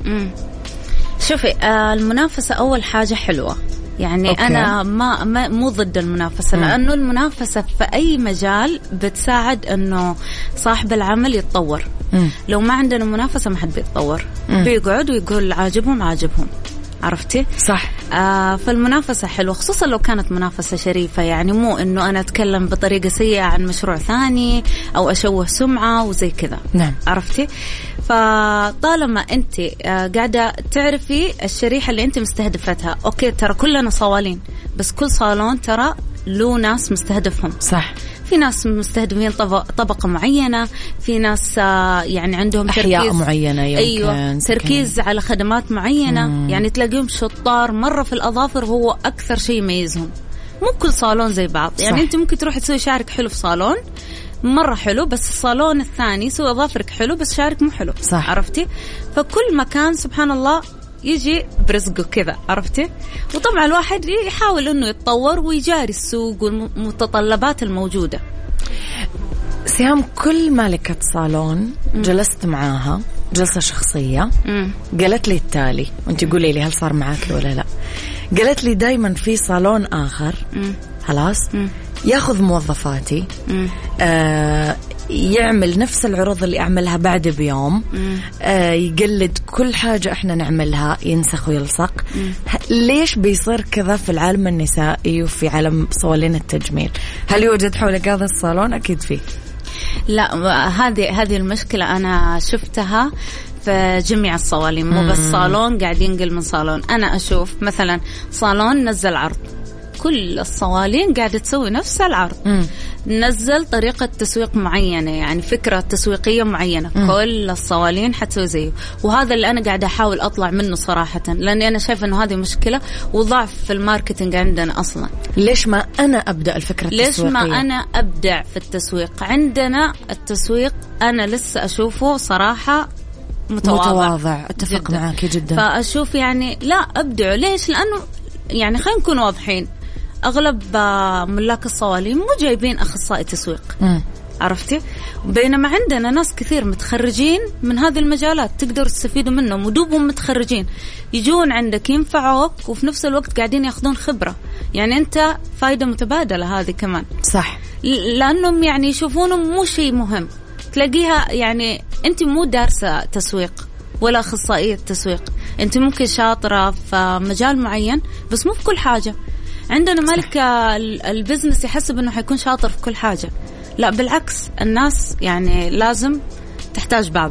شوفي، المنافسة أول حاجة حلوة. يعني أوكي. أنا ما, ما مو ضد المنافسة. مم. لأنه المنافسة في أي مجال بتساعد أنه صاحب العمل يتطور. مم. لو ما عندنا منافسة ما حد بيتطور. مم. بيقعد ويقول عاجبهم عاجبهم. عرفتي؟ صح. آه فالمنافسة حلوة، خصوصا لو كانت منافسة شريفة. يعني مو إنه أنا أتكلم بطريقة سيئة عن مشروع ثاني أو أشوه سمعة وزي كذا. نعم. عرفتي؟ فطالما أنت آه قاعدة تعرفي الشريحة اللي أنت مستهدفتها. أوكي، ترى كلنا صوالين، بس كل صالون ترى له ناس مستهدفهم. صح. في ناس مستهدفين طبقة معينة، في ناس يعني عندهم أحياء تركيز معينة يمكن. أيوة، تركيز على خدمات معينة. مم. يعني تلاقيهم شطار مرة في الأظافر، هو أكثر شيء يميزهم. مو كل صالون زي بعض. صح. يعني أنت ممكن تروح تسوي شعرك حلو في صالون مرة حلو، بس الصالون الثاني سوي أظافرك حلو بس شعرك مو حلو. صح. عرفتي؟ فكل مكان سبحان الله يجي برزقه كذا. عرفتي؟ وطبعا الواحد يحاول انه يتطور ويجاري السوق والمتطلبات الموجودة. سهام، كل مالكة صالون جلست معاها جلسة شخصية مم. قالت لي التالي، وانت قولي لي هل صار معاك ولا لا. قالت لي دايما في صالون آخر مم. خلاص مم. ياخذ موظفاتي، آه يعمل نفس العروض اللي أعملها بعد بيوم، آه يقلد كل حاجة إحنا نعملها، ينسخ ويلصق. مم. ليش بيصير كذا في العالم النسائي وفي عالم صوالين التجميل؟ هل يوجد حولك هذا الصالون؟ أكيد فيه. لا، هذه هذه المشكلة أنا شفتها في جميع الصوالين، مو بس صالون قاعد ينقل من صالون. أنا أشوف مثلا صالون نزل عرض، كل الصوالين قاعدة تسوي نفس العرض. مم. نزل طريقة تسويق معينة، يعني فكرة تسويقية معينة. مم. كل الصوالين حتسوي زيه، وهذا اللي أنا قاعدة أحاول أطلع منه صراحة، لأني أنا شايفة أنه هذه مشكلة وضعف في الماركتينج عندنا أصلا. ليش ما أنا أبدأ الفكرة التسويقية؟ ليش ما أنا أبدع في التسويق؟ عندنا التسويق أنا لسه أشوفه صراحة متواضع, متواضع. أتفق جداً. معك جدا. فأشوف يعني لا أبدع. ليش؟ لأنه يعني خلينا نكون واضحين، أغلب ملاك الصوالين مو جايبين أخصائي تسويق. م. عرفتي؟ بينما عندنا ناس كثير متخرجين من هذه المجالات تقدر تستفيدوا منهم، ودوبهم متخرجين يجون عندك ينفعوك، وفي نفس الوقت قاعدين ياخذون خبرة. يعني أنت فايدة متبادلة هذه كمان. صح. لأنهم يعني يشوفونهم مو شيء مهم، تلاقيها يعني أنت مو دارسة تسويق ولا أخصائية تسويق، أنت ممكن شاطرة في مجال معين بس مو في كل حاجة. عندنا مالك البزنس يحسب أنه حيكون شاطر في كل حاجة. لا بالعكس، الناس يعني لازم تحتاج بعضها.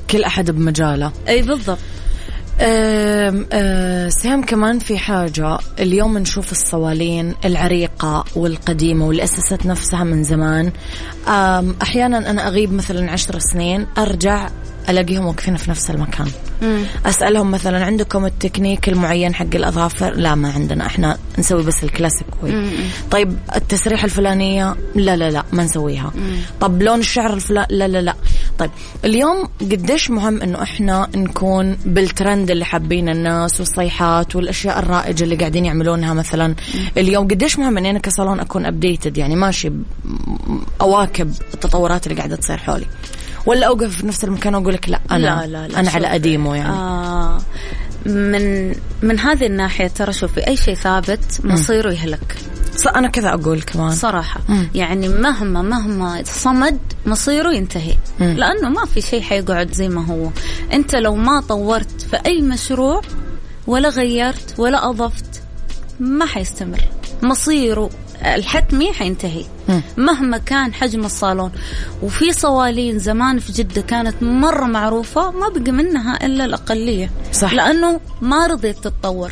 كل أحد بمجاله. أي بالضبط. أه أه سام كمان في حاجة اليوم نشوف الصوالين العريقة والقديمة واللي أسست نفسها من زمان. أحيانا أنا أغيب مثلا عشر سنين أرجع ألاقيهم واقفين في نفس المكان. مم. أسألهم مثلا عندكم التكنيك المعين حق الأظافر؟ لا ما عندنا، إحنا نسوي بس الكلاسيك وي. طيب التسريح الفلانية؟ لا لا لا ما نسويها. مم. طب لون الشعر الفلان؟ لا لا لا. طيب اليوم قديش مهم إنه إحنا نكون بالترند اللي حابين الناس والصيحات والأشياء الرائجة اللي قاعدين يعملونها مثلا. مم. اليوم قديش مهم إني أنا كصالون أكون أبديتد، يعني ماشي أواكب التطورات اللي قاعدة تصير حولي، ولا أوقف في نفس المكان وأقول لك لا أنا لا لا لا أنا على قديمه يعني. آه من من هذه الناحية ترى شوفي أي شيء ثابت مصيره يهلك. أنا كذا أقول كمان صراحة. مم. يعني مهما مهما صمد مصيره ينتهي. مم. لأنه ما في شيء حيقعد زي ما هو. أنت لو ما طورت في أي مشروع ولا غيرت ولا أضفت ما حيستمر، مصيره الحتمي حينتهي. م. مهما كان حجم الصالون. وفي صوالين زمان في جدة كانت مرة معروفة ما بقى منها إلا الأقلية. صح. لأنه ما رضيت تتطور.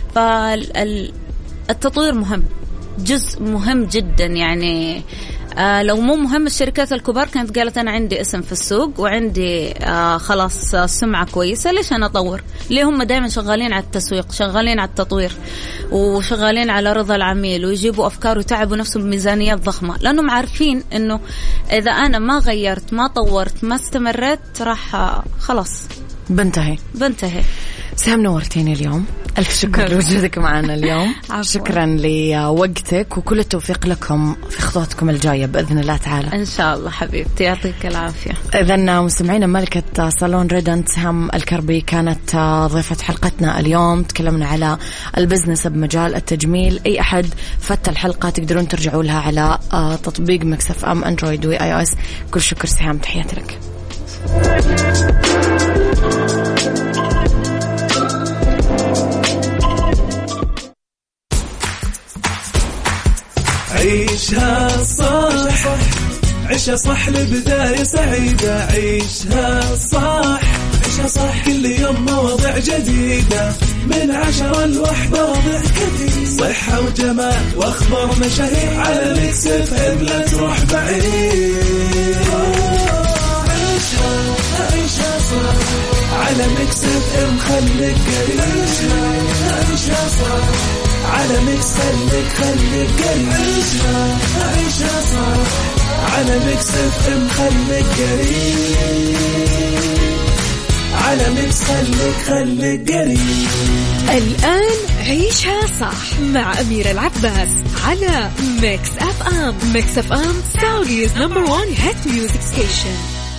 فالتطوير مهم، جزء مهم جدا يعني. آه لو مو مهم الشركات الكبار كانت قالت أنا عندي اسم في السوق وعندي آه خلاص سمعة كويسة، ليش أنا أطور؟ ليه هم دائما شغالين على التسويق، شغالين على التطوير وشغالين على رضا العميل ويجيبوا أفكار وتعبوا نفسهم بميزانيات ضخمة؟ لأنهم عارفين إنه إذا أنا ما غيرت ما طورت ما استمرت راح خلاص بنتهي بنتهي. سام نورتيني اليوم، ألف شكر لوجودك معنا اليوم. شكرا لوقتك وكل التوفيق لكم في خطواتكم الجاية بإذن الله تعالى. إن شاء الله حبيبتي، يعطيك العافية. إذن مستمعينا ملكة صالون ريدنت سهام الكربي كانت ضيفة حلقتنا اليوم. تكلمنا على البزنس بمجال التجميل. أي أحد فات الحلقة تقدرون ترجعوا لها على تطبيق ميكس اف ام اندرويد واي او اس. كل شكر سهام، تحياتي لك. عيشها صح، عيشها صح لبداية سعيدة. عيشها صح، عيشها صح كل يوم مواضيع جديدة من عشرة لوحدة، مواضيع كثير صحة وجمال وأخبار مشاهير على ميكس اف ام. لا تروح بعيد، عيشها عيشها صح على ميكس اف ام. خليك قريب، عيشها صح على ميكس خليك خليك قريب. عيشها عيشها صح على ميكس اف ام. خليك قريب على ميكس خليك خليك قريب. الآن عيشها صح مع أميرة العباس على ميكس اف ام. ميكس اف ام سعوديز نمبر وان هيت ميوزك ستيشن.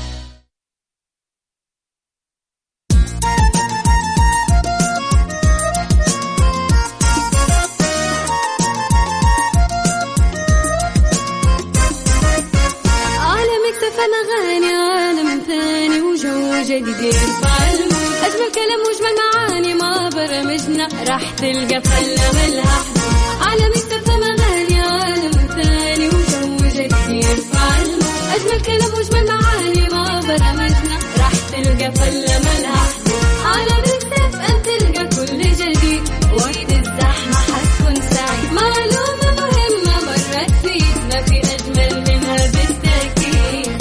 أجمل كلام وأجمل معاني ما برمجنا راح تلقى فلة ملها على مكتب أغاني عالم ثاني وجو جديد يرفعنا. أجمل كلام وأجمل معاني ما برمجنا راح تلقى فلة ملها على مكتب أن تلقى كل جديد. وقت الزحمة حتكون سعيد، معلومة مهمة مرة تفيد، ما في أجمل منها بالتأكيد.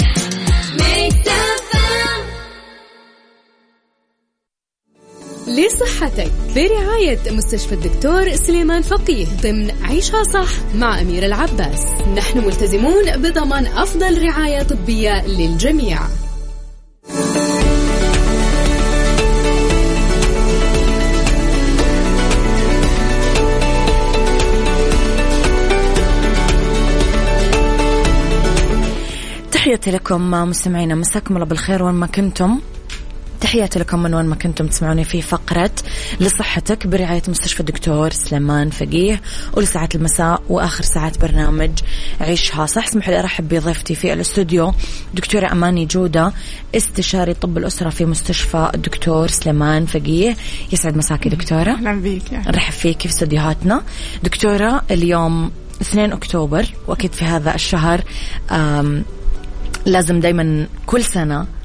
لصحتك برعاية مستشفى الدكتور سليمان فقيه ضمن عيشها صح مع أميرة العباس. نحن ملتزمون بضمان أفضل رعاية طبية للجميع. تحياتي لكم مستمعينا، مساكم الله بالخير وين ما كنتم. تحياتي لكم من وين ما كنتم تسمعوني في فقرة لصحتك برعاية مستشفى الدكتور سليمان فقيه، ولساعات المساء وآخر ساعات برنامج عيشها صح. اسمح لي أرحب بضيفتي في الاستوديو دكتورة أماني جودة، استشاري طب الأسرة في مستشفى الدكتور سليمان فقيه. يسعد مساكي دكتورة. أهلا بيك. نرحب فيك في استوديوهاتنا دكتورة. اليوم اثنين أكتوبر، وأكيد في هذا الشهر لازم دايما كل سنة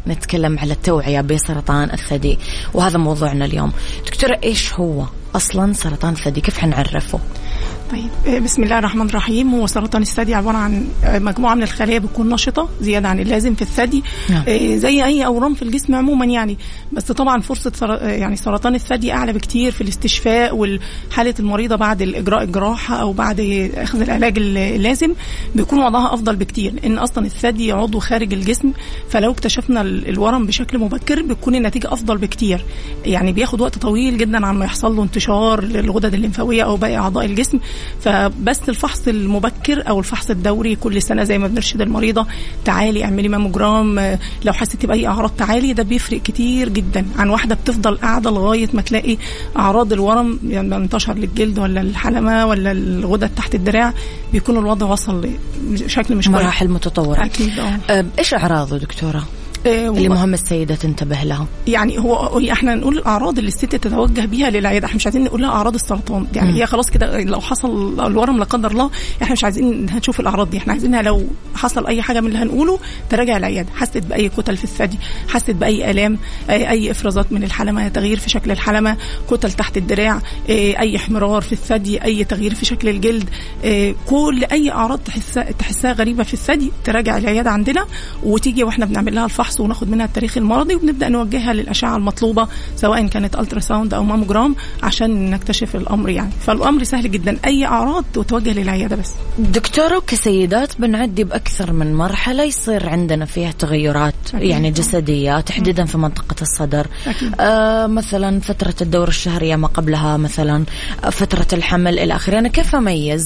نتكلم على التوعية بسرطان الثدي، وهذا موضوعنا اليوم. دكتورة إيش هو أصلا سرطان الثدي؟ كيف حنعرفه؟ طيب بسم الله الرحمن الرحيم. هو سرطان الثدي عبارة عن مجموعة من الخلايا بتكون نشطة زيادة عن اللازم في الثدي، نعم. زي أي أورام في الجسم عموما يعني. بس طبعا فرصة يعني سرطان الثدي أعلى بكتير في الاستشفاء والحالة المريضة بعد الإجراء الجراحة أو بعد أخذ العلاج اللازم بيكون وضعها أفضل بكتير، لأن أصلا الثدي عضو خارج الجسم، فلو اكتشفنا الورم بشكل مبكر بتكون النتيجة أفضل بكتير. يعني بياخد وقت طويل جدا عن ما يحصل له انتشار للغدد الليمفاوية أو باقي أعضاء الجسم. فبس الفحص المبكر أو الفحص الدوري كل سنة زي ما بنرشد المريضة، تعالي اعملي ماموجرام لو حسيتي بأي أعراض تعالي، ده بيفرق كتير جدا عن واحدة بتفضل قاعدة لغاية ما تلاقي أعراض الورم يعني انتشر للجلد ولا الحلمة ولا الغدد تحت الدراع، بيكون الوضع وصل بشكل مش كويس، مراحل متطورة. أكيد. أه. إيش أعراضه دكتورة اللي مهم السيدة تنتبه لها؟ يعني هو احنا نقول الأعراض اللي الست تتوجه بيها للعيادة، احنا مش عايزين نقول لها أعراض السرطان يعني. م. هي خلاص كده لو حصل الورم لا قدر الله احنا مش عايزين نشوف الأعراض دي، احنا عايزينها لو حصل أي حاجة من اللي هنقوله تراجع العيادة. حست بأي كتل في الثدي، حست بأي آلام، أي إفرازات من الحلمة، تغيير في شكل الحلمة، كتل تحت الدراع، أي احمرار في الثدي، أي تغيير في شكل الجلد، كل أي أعراض تحسها تحسها غريبة في الثدي تراجع العيادة عندنا وتيجي واحنا بنعمل لها الفحص وناخد منها التاريخ المرضي وبنبدأ نوجهها للأشعة المطلوبة سواء كانت ألترا ساوند أو ماموجرام عشان نكتشف الأمر يعني. فالأمر سهل جدا، أي أعراض وتوجه للعيادة بس. دكتورة كسيدات بنعدي بأكثر من مرحلة يصير عندنا فيها تغيرات أكيد. يعني جسدية تحديدا في منطقة الصدر، آه مثلا فترة الدورة الشهرية ما قبلها، مثلا فترة الحمل إلى آخره. أنا كيف أميز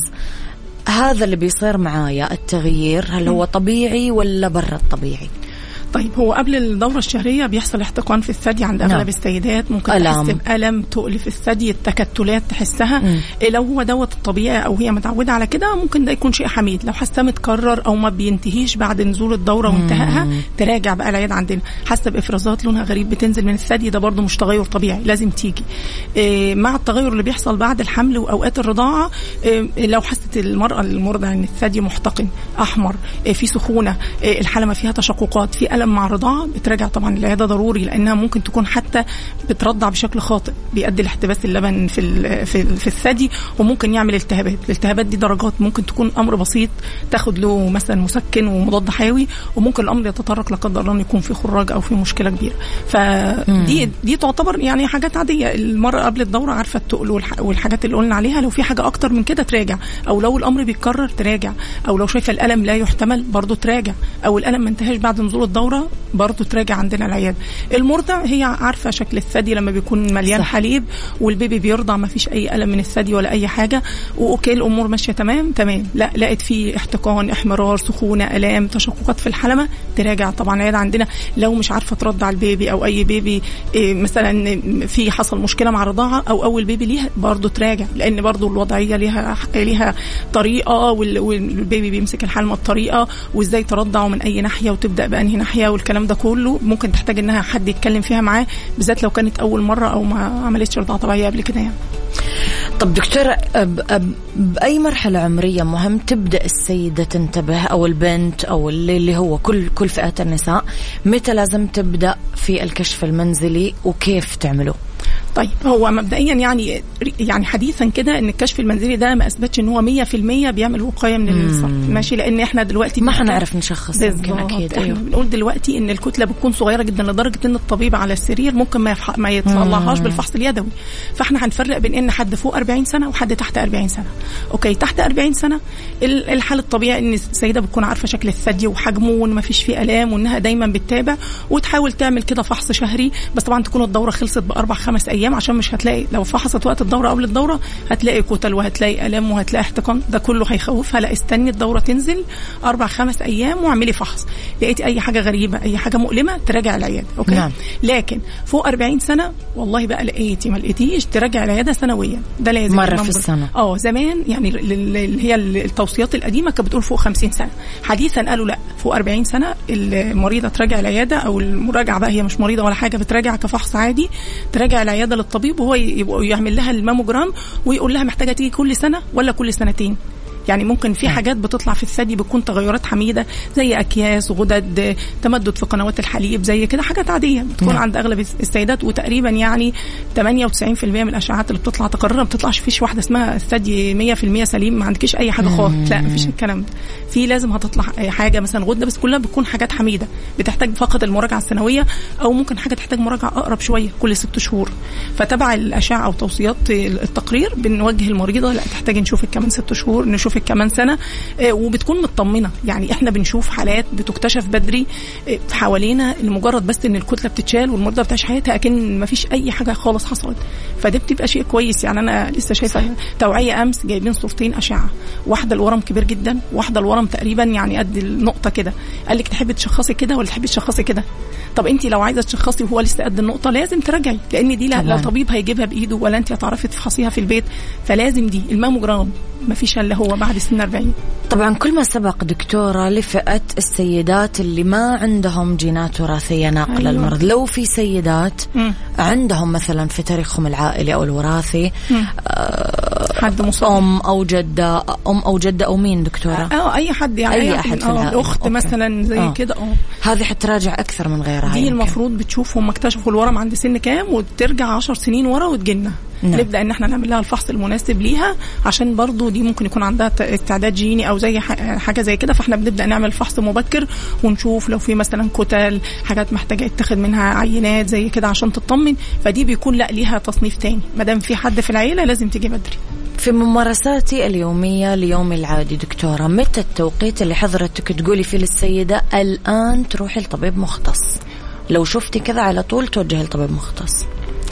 هذا اللي بيصير معايا التغيير هل هو طبيعي ولا برا الطبيعي؟ طيب هو قبل الدورة الشهرية بيحصل احتقان في الثدي عند أغلب السيدات، ممكن ألم. تحس بألم، تقل في الثدي، التكتلات تحسها. م. لو هو دوت الطبيعي أو هي متعودة على كده ممكن ده يكون شيء حميد. لو حاسة متكرر أو ما بينتهيش بعد نزول الدورة وانتهائها تراجع بقى العيادة عندنا. حاسة بإفرازات لونها غريب بتنزل من الثدي، ده برضو مش تغير طبيعي، لازم تيجي. إيه مع التغير اللي بيحصل بعد الحمل وأوقات الرضاعة، إيه لو حست المرأة المرضع إن الثدي محتقن أحمر، إيه في سخونة، إيه الحلمة فيها تشققات، في ألم مع الرضاعة، بتراجع طبعا العيادة ضروري، لأنها ممكن تكون حتى بترضع بشكل خاطئ بيؤدي لاحتباس اللبن في في في الثدي وممكن يعمل التهابات. الالتهابات دي درجات، ممكن تكون أمر بسيط تاخد له مثلا مسكن ومضاد حيوي، وممكن الأمر يتطرق لا قدر الله يكون في خراج أو في مشكلة كبيرة. فدي دي تعتبر يعني حاجات عادية. المرة قبل الدورة عارفة التقل والحاجات اللي قلنا عليها، لو في حاجة أكتر من كده تراجع، أو لو الأمر بيتكرر تراجع، أو لو شايفة الألم لا يحتمل برضو تراجع، أو الألم ما انتهاش بعد نزول الدورة برضو تراجع عندنا العيادة. المرضع هي عارفة شكل الثدي لما بيكون مليان صح. حليب والبيبي بيرضع ما فيش أي ألم من الثدي ولا أي حاجة، وأوكي الأمور ماشية تمام تمام، لا لقيت فيه احتقان، احمرار، سخونة، ألام، تشققات في الحلمة تراجع طبعا العيادة عندنا. لو مش عارفة ترضع البيبي أو أي بيبي إيه مثلا في حصل مشكلة مع الرضاعة أو أول بيبي ليها برضو تراجع، لأن برضو الوضعية ليها ليها طريقة، والبيبي بيمسك الحلمة الطريقة وإزاي ترضعه من أي ناحية وتبدأ بأنهي ناحية، والكلام ده كله ممكن تحتاج إنها حد يتكلم فيها معاه، بالذات لو كانت أول مرة أو ما عملتش رضاعة طبيعية قبل كده يعني. طب دكتورة بأي مرحلة عمرية مهم تبدأ السيدة تنتبه أو البنت أو اللي هو كل كل فئات النساء، متى لازم تبدأ في الكشف المنزلي وكيف تعمله؟ طيب هو مبدئيا يعني يعني حديثا كده ان الكشف المنزلي ده ما اثبتش ان هو مية في المية بيعمل وقايه من السرطان، ماشي، لان احنا دلوقتي ما هنعرف نشخص يمكن اكيد. احنا بنقول دلوقتي ان الكتله بتكون صغيره جدا لدرجه ان الطبيب على السرير ممكن ما يفح... ما يطلعهاش بالفحص اليدوي. فاحنا هنفرق بين ان حد فوق أربعين سنه وحد تحت أربعين سنه. اوكي تحت أربعين سنه الحال الطبيعي ان السيده بتكون عارفه شكل الثدي وحجمه وان ما فيش فيه الام وانها دايما بتتابع وتحاول تعمل كده فحص شهري، بس طبعا تكون الدوره خلصت باربع خمس ايام عشان مش هتلاقي، لو فحصت وقت الدورة قبل الدورة هتلاقي كتل وهتلاقي ألم وهتلاقي احتقان، ده كله هيخوفها. لا استني الدورة تنزل أربع خمس أيام واعملي فحص، لقيتي أي حاجة غريبة أي حاجة مؤلمة تراجع العيادة. أوكي نعم. لكن فوق أربعين سنة والله بقى لقيتي ما لقيتيش تراجع العيادة سنويا، ده لازم مرة في السنة. اه زمان يعني اللي هي التوصيات القديمة كانت بتقول فوق خمسين سنة، حديثا قالوا لا فوق أربعين سنة المريضة تراجع العيادة، أو المراجعة بقى هي مش مريضة ولا حاجة، بتراجع كفحص عادي، تراجع العيادة للطبيب وهو يعمل لها الماموجرام ويقول لها محتاجة تيجي كل سنة ولا كل سنتين. يعني ممكن في حاجات بتطلع في الثدي بتكون تغيرات حميده زي اكياس، غدد، تمدد في قنوات الحليب، زي كده حاجات عاديه بتكون عند اغلب السيدات. وتقريبا يعني ثمانية وتسعين بالمية من الاشعاعات اللي بتطلع تقريبا ما بتطلعش فيش واحده اسمها الثدي مية بالمية سليم ما عندكيش اي حاجه خالص، لا مفيش الكلام ده. في لازم هتطلع حاجه مثلا غده، بس كلها بتكون حاجات حميده بتحتاج فقط المراجعه السنويه، او ممكن حاجه تحتاج مراجعه اقرب شويه كل ست شهور. فتبع الاشعه او توصيات التقرير بنوجه المريضه لا تحتاج نشوفك كمان ست شهور، نشوفك كمان سنه، وبتكون مطمنه. يعني احنا بنشوف حالات بتكتشف بدري حوالينا لمجرد بس ان الكتله بتتشال والمريضه بتعيش حياتها اكن ما فيش اي حاجه خالص حصلت. فده بتبقى شيء كويس. يعني انا لسه شايفه توعيه امس جايبين صورتين اشعه، واحده الورم كبير جدا، واحده الورم تقريبا يعني قد النقطه كده. قال لك تحبي تشخصي كده ولا تحبي تشخصي كده؟ طب انت لو عايزه تشخصي وهو لسه قد النقطه لازم تراجعي، لان دي لا, لا طبيب هيجيبها بايده ولا انت هتعرفي تفحصيها في البيت. فلازم دي الماموجرام ما فيش الا هو بعد سن أربعين. طبعا كل ما سبق دكتوره لفئه السيدات اللي ما عندهم جينات وراثيه ناقله أيوة. المرض. لو في سيدات م. عندهم مثلا في تاريخهم العائلي او الوراثي آه حد مصاب، ام او جده ام او جده او مين دكتوره؟ اه اي حد يعني اي احد في العائله، اخت مثلا زي آه. كده. اه هذه حتراجع اكثر من غيرها. دي المفروض بتشوف هم اكتشفوا الورم عند سن كام وترجع عشر سنين ورا وتجينا. نعم. نبدأ ان احنا نعمل لها الفحص المناسب ليها، عشان برضو دي ممكن يكون عندها استعداد جيني او زي حاجة زي كده. فاحنا بنبدأ نعمل فحص مبكر ونشوف لو في مثلا كتل، حاجات محتاجة يتخذ منها عينات زي كده عشان تطمن. فدي بيكون لا ليها تصنيف تاني، مادام في حد في العيلة لازم تيجي بدري. في ممارساتي اليومية ليوم العادي دكتورة، متى التوقيت اللي حضرتك تقولي فيه للسيدة الآن تروحي لطبيب مختص؟ لو شفتي كذا على طول توجهي لطبيب مختص.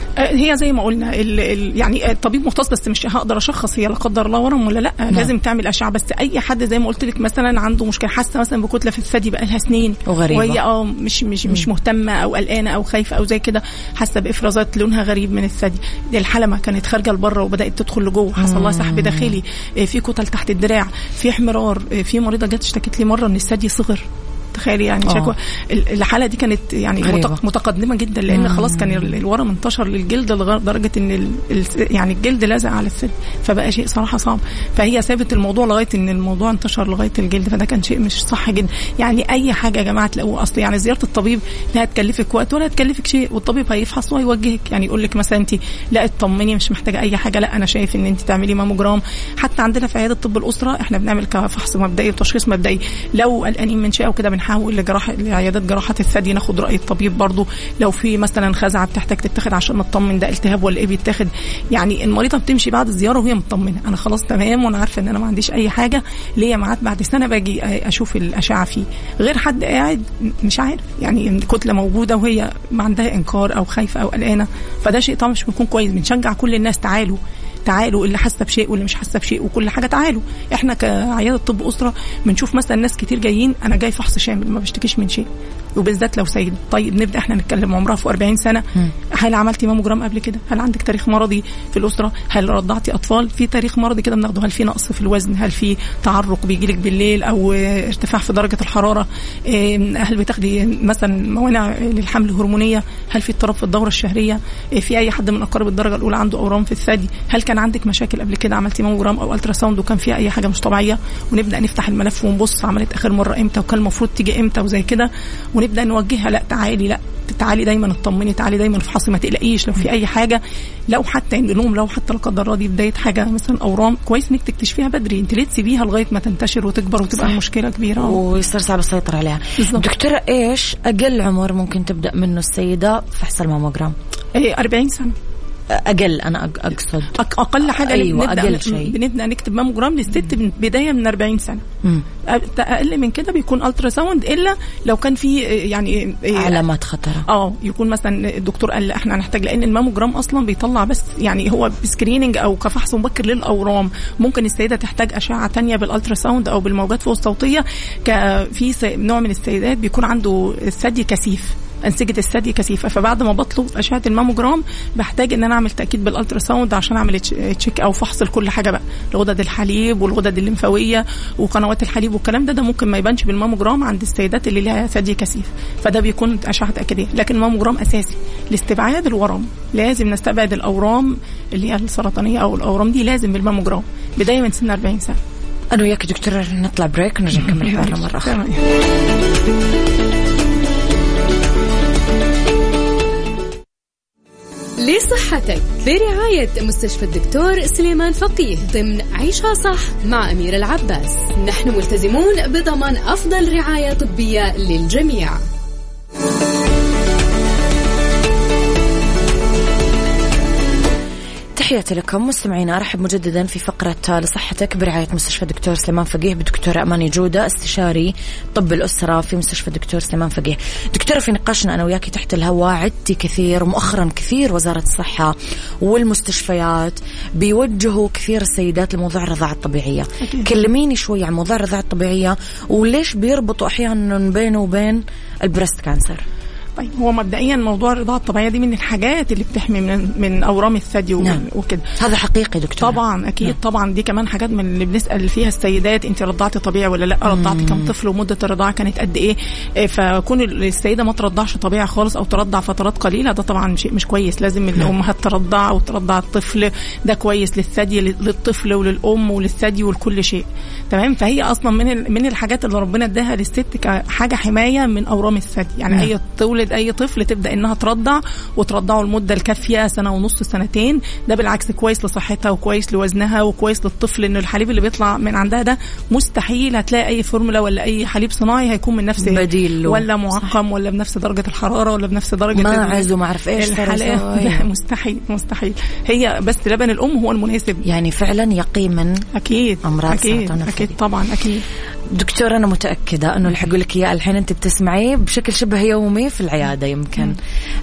هي زي ما قلنا ال ال يعني الطبيب مختص، بس مش هقدر اشخص هي لا قدر الله ورم ولا لا. نعم. لازم تعمل اشعه. بس اي حد زي ما قلت لك مثلا عنده مشكله، حاسه مثلا بكتله في الثدي بقى لها سنين وغريبة. وهي اه مش مش مش مهتمه او قلقانه او خايفه او زي كده، حاسه بافرازات لونها غريب من الثدي، الحلمه كانت خارجه لبره وبدات تدخل لجوه، حصل لها سحب داخلي، في كتل تحت الدراع، في احمرار. في مريضه جت اشتكت لي مره ان الثدي صغر. تخيلي يعني شكوى. الحاله دي كانت يعني غريبة. متقدمه جدا، لان خلاص كان الورم انتشر للجلد لدرجه ان ال يعني الجلد لازق على الثدي، فبقى شيء صراحه صعب. فهي سابت الموضوع لغايه ان الموضوع انتشر لغايه الجلد، فده كان شيء مش صح جدا. يعني اي حاجه يا جماعه تلاقوه اصل يعني زياره الطبيب لا هتكلفك وقت ولا هتكلفك شيء، والطبيب هيفحص وهيوجهك. يعني يقول لك مثلا انت لا اطمني مش محتاجه اي حاجه، لا انا شايف ان انت تعملي ماموجرام. حتى عندنا في عياده طب الاسره احنا بنعمل كفحص مبدئي وتشخيص مبدئي. لو قلقانين من شيء او كده بنحاول لجراحه لعيادات جراحه الثدي ناخد راي الطبيب برضو. لو في مثلا خزعه بتحتاج تتاخد عشان نطمن ده التهاب ولا ايه بيتاخد. يعني المريضه بتمشي بعد الزياره وهي مطمنه، انا خلاص تمام وانا عارفه ان انا ما عنديش اي حاجه، ليا ميعاد بعد سنه باجي اشوف الاشعه فيه. غير حد قاعد مش عارف يعني الكتله موجوده وهي ما عندها انكار او خايفه او قلقانه، فده شيء طبعا مش بيكون كويس. بنشجع كل الناس تعالوا تعالوا اللي حاسه بشيء واللي مش حاسه بشيء وكل حاجه تعالوا. احنا كعياده طب اسره بنشوف مثلا ناس كتير جايين انا جاي فحص شامل ما بشتكيش من شيء، وبالذات لو سيد. طيب نبدا احنا نتكلم عمرها في أربعين سنه، هل عملتي ماموجرام قبل كده؟ هل عندك تاريخ مرضي في الاسره؟ هل رضعتي اطفال؟ في تاريخ مرضي كده بناخده. هل في نقص في الوزن؟ هل في تعرق بيجيلك بالليل او ارتفاع في درجه الحراره؟ هل بتاخدي مثلا موانع للحمل هرمونيه؟ هل في اضطراب في الدوره الشهريه؟ في اي حد من اقارب الدرجه الاولى عنده اورام في الثدي؟ هل كان عندك مشاكل قبل كده عملتي ماموجرام او الترا ساوند وكان فيها اي حاجه مش طبيعيه؟ ونبدا نفتح الملف ونبص عملت اخر مره امتى وكان المفروض تيجي امتى وزي كده، ونبدا نوجهها لا تعالي لا تعالي دايما اطمني، تعالي دايما افحصي، ما تقلقيش لو في اي حاجه. لو حتى عندهم لو حتى لا قدر الله دي بدايه حاجه مثلا اورام، كويس انك تكتشفيها بدري. انت ليه تسيبيها لغايه ما تنتشر وتكبر وتبقى المشكله كبيره ويصير صعب السيطره عليها؟ بالزبط. دكتوره ايش اقل عمر ممكن تبدا منه السيده فحص الماموجرام؟ ايه أربعين سنه اقل. انا اقصد اقل حاجه. أيوة بنبدا أقل شيء. بنبدا نكتب ماموجرام للست بدايه من أربعين سنه. مم. اقل من كده بيكون الترا ساوند، الا لو كان في يعني علامات خطر. اه يكون مثلا الدكتور قال احنا هنحتاج، لان الماموجرام اصلا بيطلع بس يعني هو سكريننج او كفحص مبكر للاورام. ممكن السيده تحتاج اشعه تانية بالالترا ساوند او بالموجات فوق الصوتيه. في نوع من السيدات بيكون عنده الثدي كثيف، انسجه الثدي كثيفه، فبعد ما بطلب اشعه الماموجرام بحتاج ان انا اعمل تاكيد بالالترا ساوند عشان اعمل تشيك او فحص لكل حاجه بقى، الغدد الحليب والغدد الليمفاويه وقنوات الحليب والكلام ده ده ممكن ما يبانش بالماموجرام عند السيدات اللي لها ثدي كثيف، فده بيكون اشعه تاكيديه. لكن الماموجرام اساسي لاستبعاد الورم، لازم نستبعد الاورام اللي هي السرطانيه او الاورام دي لازم بالماموجرام بدايه من سن أربعين سنه. أنا وياك دكتورة نطلع بريك ونرجع نكمل حوارنا مرة أخرى. لصحتك برعاية مستشفى الدكتور سليمان فقيه ضمن عيشها صح مع أميرة العباس. نحن ملتزمون بضمان أفضل رعاية طبية للجميع. تحياتي لكم مستمعينا. أرحب مجددا في فقرة لصحتك برعاية مستشفى الدكتور سليمان فقيه بدكتورة أماني جودة استشاري طب الأسرة في مستشفى الدكتور سليمان فقيه. دكتورة في نقاشنا أنا وياكي تحت الهواء عدتي كثير ومؤخرا كثير وزارة الصحة والمستشفيات بيوجهوا كثير السيدات لموضوع الرضاعة الطبيعية. كلميني شوي عن موضوع الرضاعة الطبيعية وليش بيربطوا أحيانا بينه وبين البريست كانسر. طيب هو مبدئيا موضوع الرضاعة الطبيعية دي من الحاجات اللي بتحمي من من أورام الثدي نعم. وكده. هذا حقيقي دكتور. طبعا أكيد نعم. طبعا دي كمان حاجات من اللي بنسأل فيها السيدات أنت رضعتي طبيعي ولا لا، رضعتي كم طفل ومدة الرضاعة كانت قد إيه. فكون السيدة ما ترضعش طبيعي خالص أو ترضع فترات قليلة ده طبعا شيء مش كويس. لازم نعم. الأمهات ترضع أو ترضع الطفل، ده كويس للثدي للطفل وللأم وللثدي ولكل شيء. تمام. فهي أصلا من من الحاجات اللي ربنا اداها للست كحاجة حماية من أورام الثدي. يعني نعم. أي تولد أي طفل تبدأ إنها ترضع وترضعه المدة الكافية سنة ونص سنتين. ده بالعكس كويس لصحتها وكويس لوزنها وكويس للطفل، إنه الحليب اللي بيطلع من عندها ده مستحيل هتلاقي أي فورمولا ولا أي حليب صناعي هيكون من نفس بديل ولا معقم صح. ولا بنفس درجة الحرارة ولا بنفس درجة ماعز وما أعرف إيش الحلقة. مستحيل مستحيل. هي بس لبن الأم هو المناسب. يعني فعلا يقي من أكيد أمراض أكيد سرطان أكيد طبعا أكيد. دكتور أنا متأكدة أنه اللي حقول لك إياه الحين أنت بتسمعيه بشكل شبه يومي في العيادة. يمكن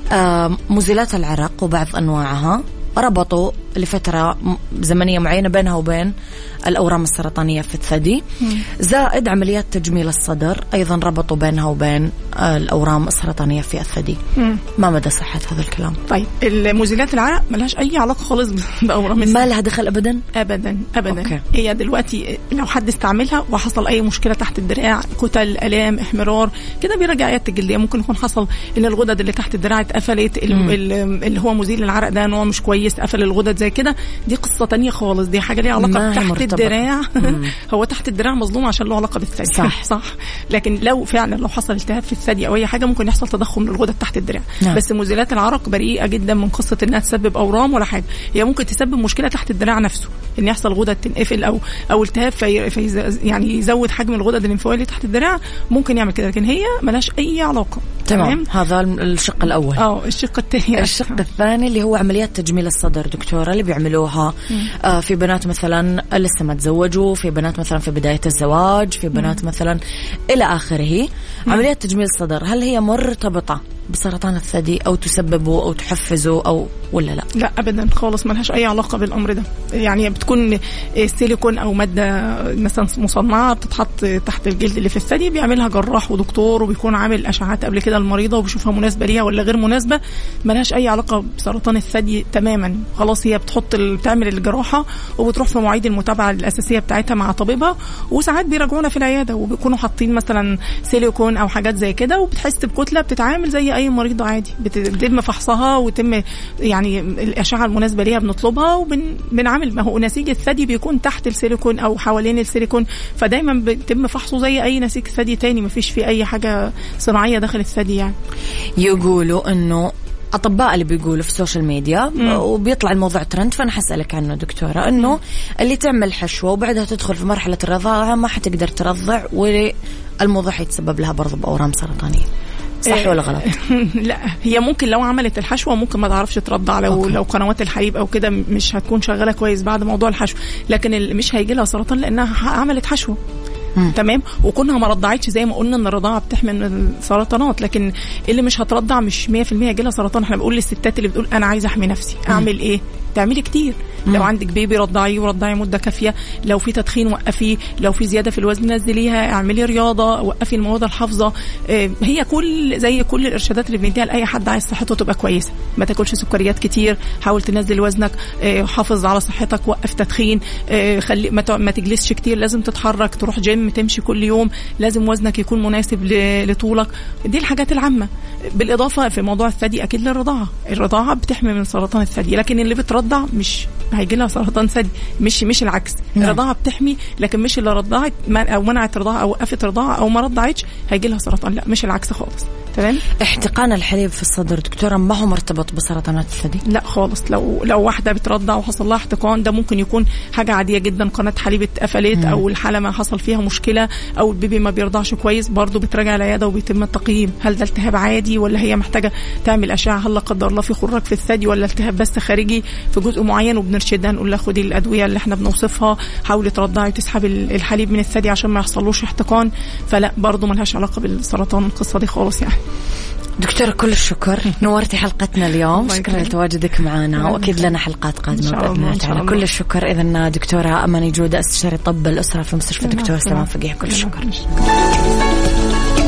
آه مزيلات العرق وبعض أنواعها ربطوا لفترة زمنية معينة بينها وبين الأورام السرطانية في الثدي، زائد عمليات تجميل الصدر أيضا ربطوا بينها وبين الأورام السرطانية في الثدي. ما مدى صحة هذا الكلام؟ طيب المزيلات العرق ملهاش أي علاقة خالص بأورام الثدي. ما لها دخل أبدا أبدا أبدا. أوكي. هي دلوقتي لو حد استعملها وحصل أي مشكلة تحت الدراع، كتل، ألام، إحمرار كده، بيرجع عيادة الجلدية. ممكن يكون حصل إن الغدد اللي تحت الدراع اتقفلت، اللي هو مزيل العرق ده نوع مش كويس قفل الغدد زي كده، دي قصة تانية خالص. دي حاجة ليها علاقة تحت مرتبط. الدراع هو تحت الدراع مظلوم عشان له علاقة بالثدي صح. صح. لكن لو فعلا لو حصل التهاب في الثدي أو أي حاجة ممكن يحصل تضخم للغدد تحت الدراع. نعم. بس مزيلات العرق بريئة جدا من قصة إنها تسبب أورام ولا حاجة. هي ممكن تسبب مشكلة تحت الدراع نفسه، إن يحصل غدد تنقفل أو أو التهاب في, في يعني يزود حجم الغدد الليمفاوية اللي تحت الدراع، ممكن يعمل كده. لكن هي ملهاش أي علاقة. تمام. هذا الشق الأول. اه الشق الثاني الشق الثاني اللي هو عمليات تجميل الصدر دكتورة اللي بيعملوها آه في بنات مثلا لسه ما تزوجوا، في بنات مثلا في بداية الزواج، في بنات مم. مثلا إلى آخره. مم. عمليات تجميل الصدر هل هي مرتبطة بسرطان الثدي أو تسببه أو تحفزه أو ولا لا؟ لا أبدا خالص، ما لهاش أي علاقة بالأمر ده. يعني بتكون سيليكون أو مادة مثلا مصنعة بتتحط تحت الجلد اللي في الثدي، بيعملها جراح ودكتور وبيكون عامل أشعات قبل كده المريضة وبيشوفها مناسبة ليها ولا غير مناسبة. ما لهاش أي علاقة بسرطان الثدي تماما. خلاص هي بتحط بتعمل الجراحة وبتروح في مواعيد المتابعة الأساسية بتاعتها مع طبيبها، وساعات بيراجعونا في العيادة وبيكونوا حاطين مثلا سيليكون أو حاجات زي كده، وبتحس بكتلة بتتعامل زي أي مريضة عادي. بتتم فحصها وتم يعني الأشعة المناسبة ليها بنطلبها وبنعمل. ما هو نسيج الثدي بيكون تحت السيليكون أو حوالين السيليكون، فدايما بيتم فحصه زي أي نسيج ثدي تاني، مفيش فيه أي حاجة صناعية داخل الثدي. يعني يقولوا إنه أطباء اللي بيقولوا في السوشيال ميديا مم. وبيطلع الموضوع ترند، فأنا حسألك عنه دكتورة، إنه مم. اللي تعمل حشوة وبعدها تدخل في مرحلة الرضاعة ما حتقدر ترضع والموضوع حيتسبب لها برضو بأورام سرطانية. صح ولا غلط؟ لا هي ممكن لو عملت الحشوة ممكن ما تعرفش ترضع، لو أوكي. لو قنوات الحليب أو كده مش هتكون شغالة كويس بعد موضوع الحشو، لكن مش هيجي لها سرطان لأنها عملت حشوة. مم. تمام. وكونها ما رضعتش زي ما قلنا ان الرضاعه بتحمي من السرطانات، لكن اللي مش هترضع مش مية في المية يجي لها سرطان. احنا بنقول للستات اللي بتقول انا عايزه احمي نفسي اعمل مم. ايه؟ تعملي كتير. مم. لو عندك بيبي رضعيه ورضعي مده كافيه، لو في تدخين وقفيه، لو في زياده في الوزن نزليها، اعملي رياضه، وقفي المواد الحافظه. اه هي كل زي كل الارشادات اللي بنديها لاي حد عايز صحته تبقى كويسه. ما تاكلش سكريات كتير، حاول تنزل وزنك، اه حافظ على صحتك، وقف تدخين، اه خلي ما تجلسش كتير، لازم تتحرك، تروح جيم، تمشي كل يوم، لازم وزنك يكون مناسب لطولك. دي الحاجات العامة. بالإضافة في موضوع الثدي أكيد للرضاعة، الرضاعة بتحمي من سرطان الثدي، لكن اللي بترضع مش هيجي لها سرطان ثدي، مش مش العكس. الرضاعه بتحمي، لكن مش اللي رضعت او منعت رضاعه او وقفت رضاعه او ما رضعتش هيجي لها سرطان، لا مش العكس خالص. تمام. احتقان الحليب في الصدر دكتوره ما هو مرتبط بسرطانات الثدي؟ لا خالص. لو لو واحده بترضع وحصل لها احتقان ده ممكن يكون حاجه عاديه جدا، قناه حليب اتقفلت او الحلمه حصل فيها مشكله او البيبي ما بيرضعش كويس، برضو بتراجع العياده وبيتم التقييم هل ده التهاب عادي ولا هي محتاجه تعمل اشعه، هل لا قدر الله في خراج في الثدي ولا التهاب بس خارجي في جزء معين، وبنرشدها نقول لها خدي الادويه اللي احنا بنوصفها، حاولي ترضعي وتسحبي الحليب من الثدي عشان ما يحصلوش احتقان. فلا برضو ملهاش علاقه بالسرطان القصه دي خالص يعني. دكتورة كل الشكر، نورتي حلقتنا اليوم، شكرا لتواجدك معنا، وأكيد لنا حلقات قادمة بإذن الله تعالى. كل الشكر. إذن دكتورة أماني جودة، استشاري طب الأسرة في مستشفى دكتور سلمان فقيه، كل الشكر.